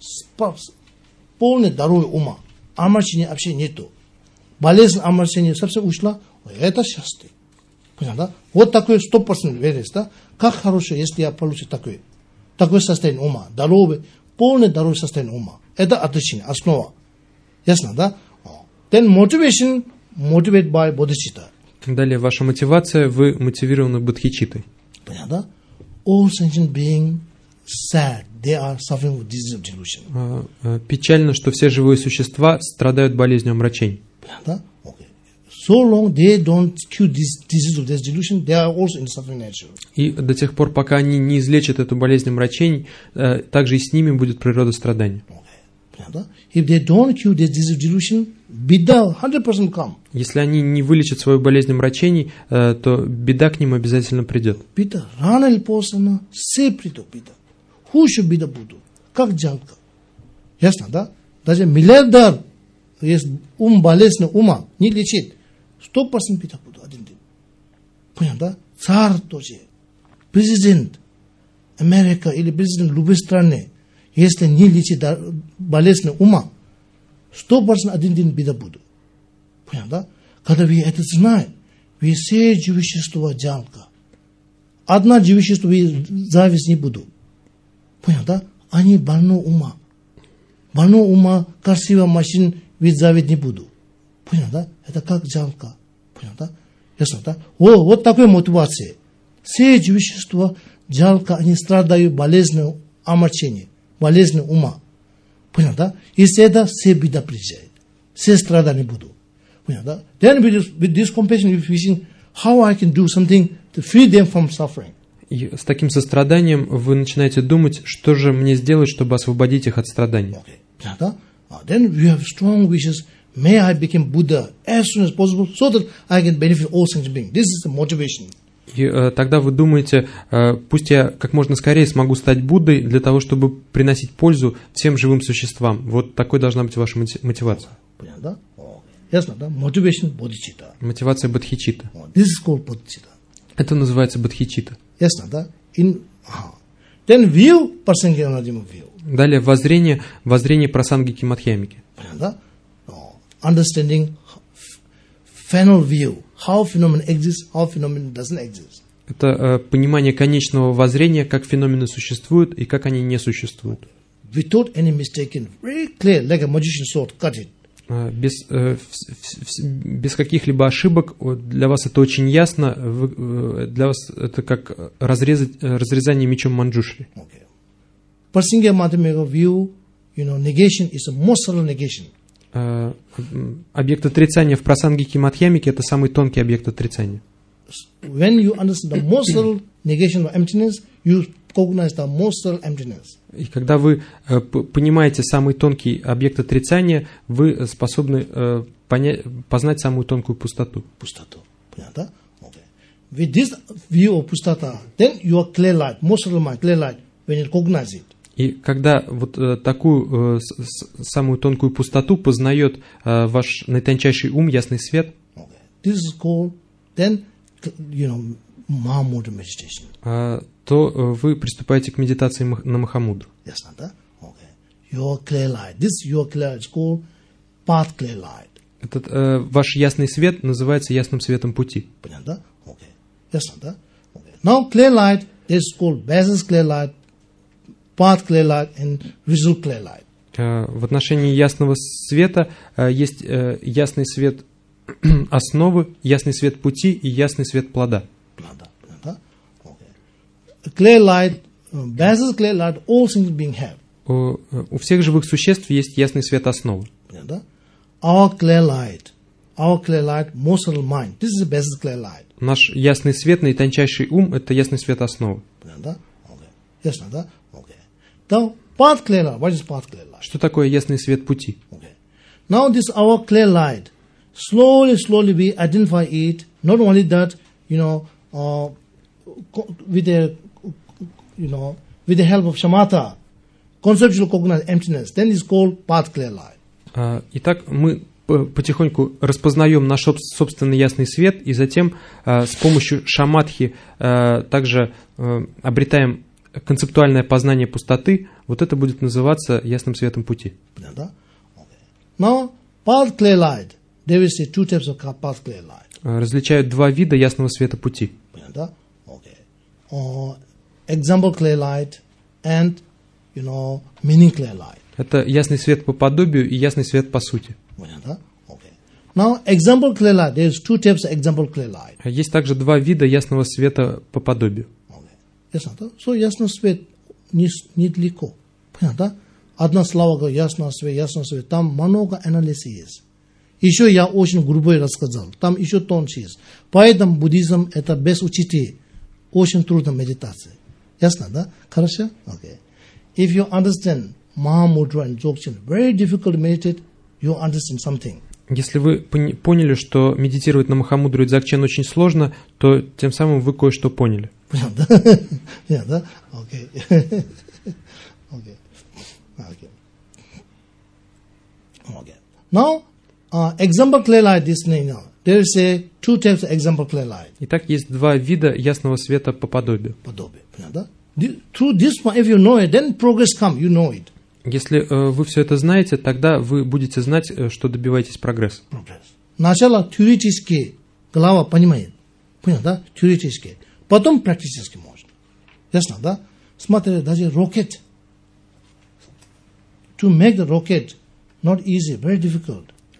полное здоровье ума. Омрачения вообще нету. Болезнь омрачения совсем ушла. Это счастье. Понятно? Вот такой стопроцентный верность, да? Как хорошо, если я получу такое. Такое состояние ума. Здоровье, полное здоровье состояние ума. Это отречение, основа. Ясно, да? Then motivation, motivated by bodhicitta. Далее ваша мотивация, вы мотивированы бодхичиттой. Понятно? All sentient beings sad, they are suffering with disease of delusion. Печально, что все живые существа страдают болезнью омрачений. Понятно? Okay. So long they don't cure this disease of this delusion, they are also in suffering nature. И до тех пор, пока они не излечат эту болезнь омрачений, также и с ними будет природа страдания. If they don't cure this disease of delusion, беда one hundred percent come. Если они не вылечат свою болезнь омрачений, то беда к ним обязательно придет. Беда рано или поздно все придет беда. Хуже беда будут. Как жалко. Ясно, да? Даже миллиардер, есть ум болезнь ума, не лечит. Сто процентов беда будут один день. Понятно, да? Царь тоже, президент Америка или президент любой страны, если не лечит болезнь ума, сто процентов один день беда будет. Понятно, да? Когда вы это знаете, вы все живущества жалко. Одна живущество вы зависть не будут. Понятно, да? Они больны ума. Больны ума, красивая машина, вы зависть не будут. Понятно, да? Это как жалко. Понятно, да? Ясно, да? О, вот такой мотивация. Все вещества, жалко, они страдают болезнью омрачения, болезнью ума. Понял, да? Из этого все беда приезжает. Все страдания будут. Понял, да? Then with this, with this compassion, you're wishing, how I can do something to free them from suffering. И с таким состраданием вы начинаете думать, что же мне сделать, чтобы освободить их от страданий. Okay. Понял, да? Uh, then we have strong wishes. May I become Buddha as soon as possible so that I can benefit all sentient beings. This is the motivation. И э, тогда вы думаете, э, пусть я как можно скорее смогу стать Буддой для того, чтобы приносить пользу всем живым существам. Вот такой должна быть ваша мотивация. Понял, да? Okay. Ясно, да? Motivation bodhicitta. Мотивация бодхичитта. Oh, this is called bodhicitta. Это называется бодхичитта. Ясно, да? In, uh, then view, Prasangyanadima view. Далее воззрение, воззрение прасангики мадхьямики. Понял, да? Understanding final view, how phenomenon exists, how phenomenon doesn't exist. Это э, понимание конечного воззрения, как феномены существуют и как они не существуют. Without any mistaken, very clear, like a magician's sword, cut it. Э, без, э, в, в, без каких-либо ошибок, для вас это очень ясно, вы, для вас это как разрезать, разрезание мечом Манджушри. Okay. Prasangya Madhyamika view, you know, negation is a most subtle negation. Объект отрицания в прасангике мадхьямики – это самый тонкий объект отрицания. When you understand the most subtle negation of emptiness, you recognize the most subtle emptiness. И когда вы э, понимаете самый тонкий объект отрицания, вы способны э, понять, познать самую тонкую пустоту. Пустоту. Понятно? Okay. With this view of pustata, then you are clear light, most subtle mind, clear light, when you recognize it. И когда вот э, такую э, с, с, самую тонкую пустоту познает э, ваш наитончайший ум, ясный свет, okay. This is called, then, you know, Mahamudra meditation. э, то э, вы приступаете к медитации мах, на Махамудру. Ясно, да? Okay. Your clear light. This your clear is called path clear light. Этот э, ваш ясный свет называется ясным светом пути. Понятно, да? Okay. Ясно, да? Okay. Now clear light, this is called basis clear light, path clear light and result clear light. В отношении ясного света есть ясный свет основы, ясный свет пути и ясный свет плода. Плода, да? Okay. Clear light, basis clear light, all things being have. У, у всех живых существ есть ясный свет основы. Да? Our clear light, our clear light, most subtle mind. This is the basis clear light. Наш ясный свет, наитончайший ум – это ясный свет основы. Да? Okay. Ясно, да? Now, path clear light. What is path clear light? Что такое ясный свет пути? Okay. Now, this our clear light. Slowly, slowly we identify it. Not only that, you know, uh, with the, you know, with the help of shamatha, conceptual cognize emptiness. Then it's called path clear light. Uh, итак, мы потихоньку распознаем наш собственный ясный свет, и затем uh, с помощью шаматхи uh, также uh, обретаем концептуальное познание пустоты, вот это будет называться ясным светом пути. Okay. Now, path clear light. There is two types of path clear light. Различают два вида ясного света пути. Okay. Uh, example clear light and, you know, meaning clear light. Это ясный свет по подобию и ясный свет по сути. Okay. Now, example clear light. There is two types of example clear light. Есть также два вида ясного света по подобию. Ясно, да? So, ясный свет недалеко. Понятно, да? Одна слова говорит, ясный свет, ясный свет. Там много анализа есть. Еще я очень грубо рассказал. Там еще тоньше есть. Поэтому буддизм это без учителей. Очень трудно медитация. Ясно, да? Хорошо? Okay. If you understand Mahamudra and Dzogchen, very difficult to meditate, you understand something. Если вы поняли, что медитировать на Махамудру и Дзогчен очень сложно, то тем самым вы кое-что поняли. Понятно? Понятно? Окей. Окей. Окей. Окей. Now, uh, example clear light this thing now. There is a two types of example clear light. Итак, есть два вида ясного света по подобию. Подобие. Понятно? Through this one, if you know it, then progress come. You know it. Если э, вы все это знаете, тогда вы будете знать, э, что добиваетесь прогресса. Прогресс. Сначала теоретически голова понимает. Понятно, да? Теоретически. Потом практически можно. Ясно, да? Смотри, даже ракет. To make the rocket not easy, very difficult.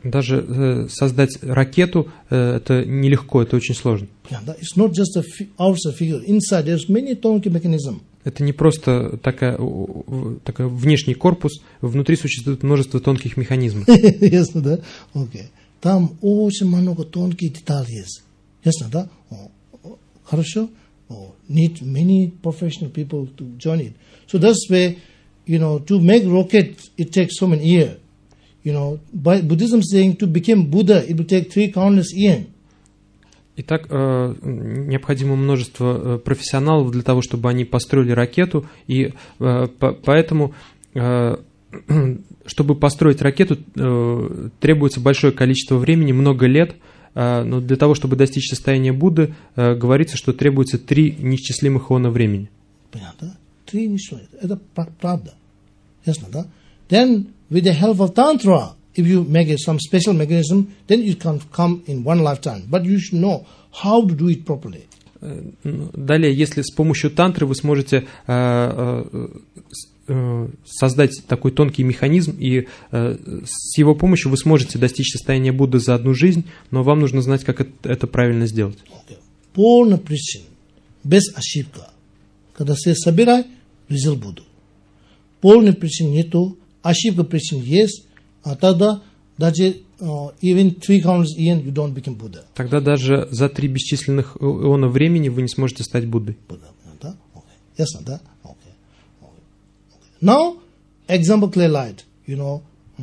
Даже э, создать ракету э, это нелегко, это очень сложно. Yeah, that it's not just a fi- outside figure. Inside there's many atomic mechanism. Это не просто такая, такой внешний корпус, внутри существует множество тонких механизмов. Ясно, да? Окей. Там очень много тонких деталей есть. Ясно, да? О, о, хорошо? О, need many professional people to join it. So that's why, you know, to make rocket, it takes so many years. You know, by Buddhism saying to become Buddha, it will take three countless years. Итак, э, необходимо множество профессионалов для того, чтобы они построили ракету, и э, по, поэтому, э, чтобы построить ракету, э, требуется большое количество времени, много лет, э, но для того, чтобы достичь состояния Будды, э, говорится, что требуется три неисчислимых иона времени. Понятно? Три неисчислимых. Это правда. Ясно, да? Then, with the help of Tantra, if you make it some special mechanism, then it can come in one lifetime. But you should know how to do it properly. Далее, если с помощью тантры вы сможете э, э, создать такой тонкий механизм, и э, с его помощью вы сможете достичь состояния Будды за одну жизнь, но вам нужно знать, как это, это правильно сделать. Полная причина, без ошибка. Когда все собирают, результат Будду. Полной причины нету, ошибка причин есть, а тогда даже uh, even three countless years you don't become Buddha. Тогда даже за три бесчисленных иона времени вы не сможете стать Буддой. Buddha, да? Okay. Ясно, да? Okay. Okay. Now, example clear light. You know,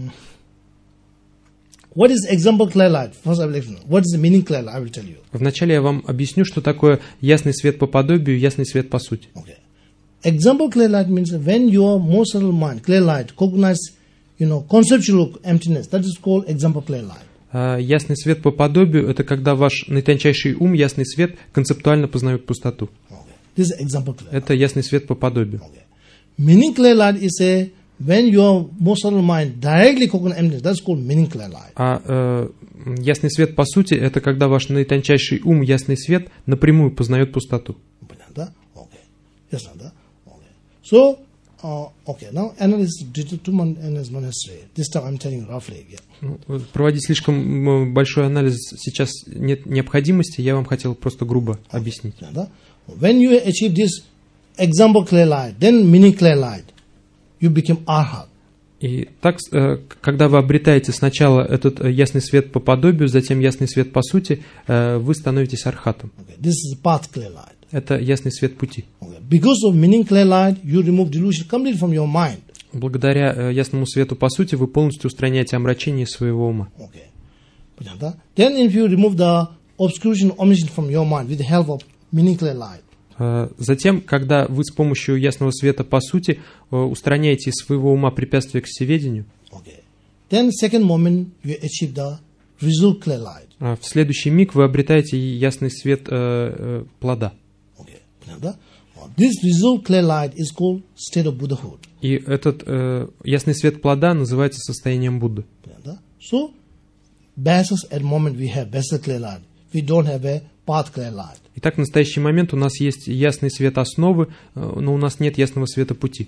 what is example clear light? First I will explain. What is the meaning clear light? I will tell you. Вначале я вам объясню, что такое ясный свет по подобию, ясный свет по сути. Okay. Example clear light means when your more subtle mind, clear light, cognize, you know, conceptual emptiness. That is called example clear light. А ясный свет по подобию – это когда ваш наитончайший ум, ясный свет, концептуально познает пустоту. Okay. This is example clear light. Это ясный свет по подобию. Okay. Meaning clear light is a when your more subtle mind directly cognize emptiness. That's called meaning clear light. А э, ясный свет по сути – это когда ваш наитончайший ум, ясный свет, напрямую познает пустоту. Да? Okay. Ясно, да? So, uh, okay, now analysis two months is not necessary. This time I'm telling you roughly. Yeah. Проводить слишком большой анализ сейчас нет необходимости, я вам хотел просто грубо okay. объяснить. Yeah, when you achieve this example clear light, then meaning clear light, you become arhat. И так, когда вы обретаете сначала этот ясный свет по подобию, затем ясный свет по сути, вы становитесь архатом. Okay. This is path clear light. Это ясный свет пути. Okay. Because of meaning clear light, you remove delusion completely from your mind. Благодаря ясному свету по сути вы полностью устраняете омрачение своего ума. Okay. Then if you remove the obscuration omission from your mind with the help of meaning clear light. Затем, когда вы с помощью ясного света по сути устраняете из своего ума препятствия к всеведению, okay. Then second moment you achieve the result clear light. В следующий миг вы обретаете ясный свет э, э, плода. This result clear light is called state of Buddhahood. И этот э, ясный свет плода называется состоянием Будды. So, basis at the moment we have basis clear light. We don't have a path clear light. Итак, в настоящий момент у нас есть ясный свет основы, но у нас нет ясного света пути.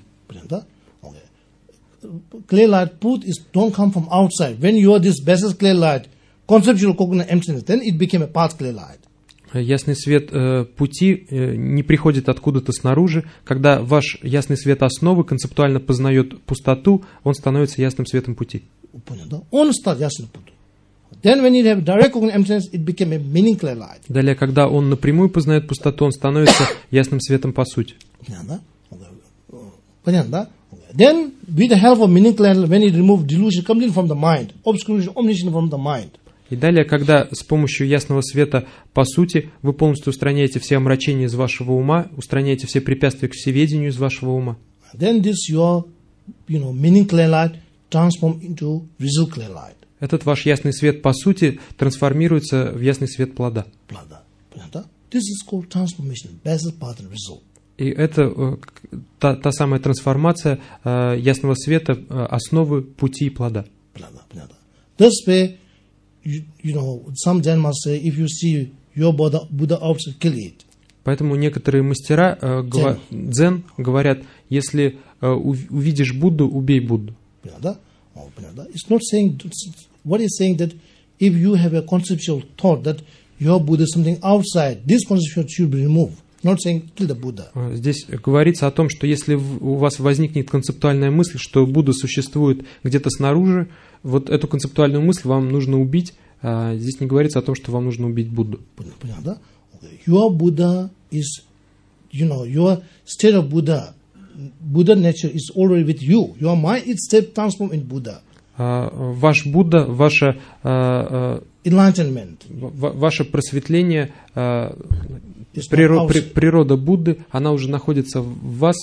Clear light put is don't come from outside. When you are this basis clear light, conceptual coconut emptiness, then it became a path clear light. Ясный свет э, пути э, не приходит откуда-то снаружи. Когда ваш ясный свет основы концептуально познает пустоту, он становится ясным светом пути. Он стал ясным путем. Then when you have direct coconut emptiness, it became a meaning clear light. Далее, когда он напрямую познает пустоту, он становится ясным светом по сути. Понятно, да? Then, with the help of meaning clear light, when you remove delusion completely from the mind, obscuration, omniscience from the mind. И далее, когда с помощью ясного света по сути вы полностью устраняете все омрачения из вашего ума, устраняете все препятствия к всеведению из вашего ума, then this your, you know, meaning clear light transform into result clear light. Этот ваш ясный свет по сути трансформируется в ясный свет плода. Плода. This is called transformation, basis, path, and result. И это та, та самая трансформация э, ясного света, э, основы, пути и плода. Плода, плода. This way, You, you know, some Zen must say, if you see your Buddha, Buddha outside, kill it. Поэтому некоторые мастера э, гова, дзен говорят, если э, увидишь Будду, убей Будду. It's not saying what he's saying that if you have a conceptual thought that your Buddha is something outside, this conception should be removed. Not saying kill the Buddha. Здесь говорится о том, что если у вас возникнет концептуальная мысль, что Будда существует где-то снаружи, вот эту концептуальную мысль вам нужно убить. Здесь не говорится о том, что вам нужно убить Будду. Your Buddha is, you know, your state of Buddha, Buddha nature is already with you. Your mind is step transformed in Buddha. Ваш Будда, ваше enlightenment, ваше просветление, природа, природа Будды, она уже находится в вас,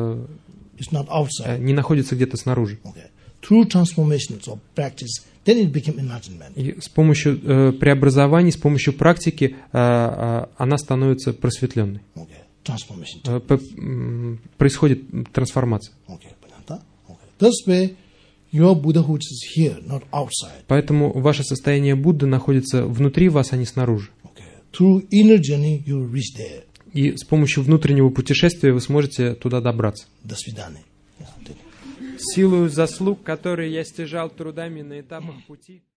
не находится где-то снаружи. Through transformations of practice, then it became enlightenment. И с помощью э, преобразований, с помощью практики э, э, она становится просветленной. Okay. Transformation. Э, по, э, происходит трансформация. Okay. Okay. This way, your Buddhahood is here, not outside. Поэтому ваше состояние Будды находится внутри вас, а не снаружи. Okay. Through inner journey, you will reach there. И с помощью внутреннего путешествия вы сможете туда добраться. До свидания. Силою заслуг, которые я стяжал трудами на этапах пути.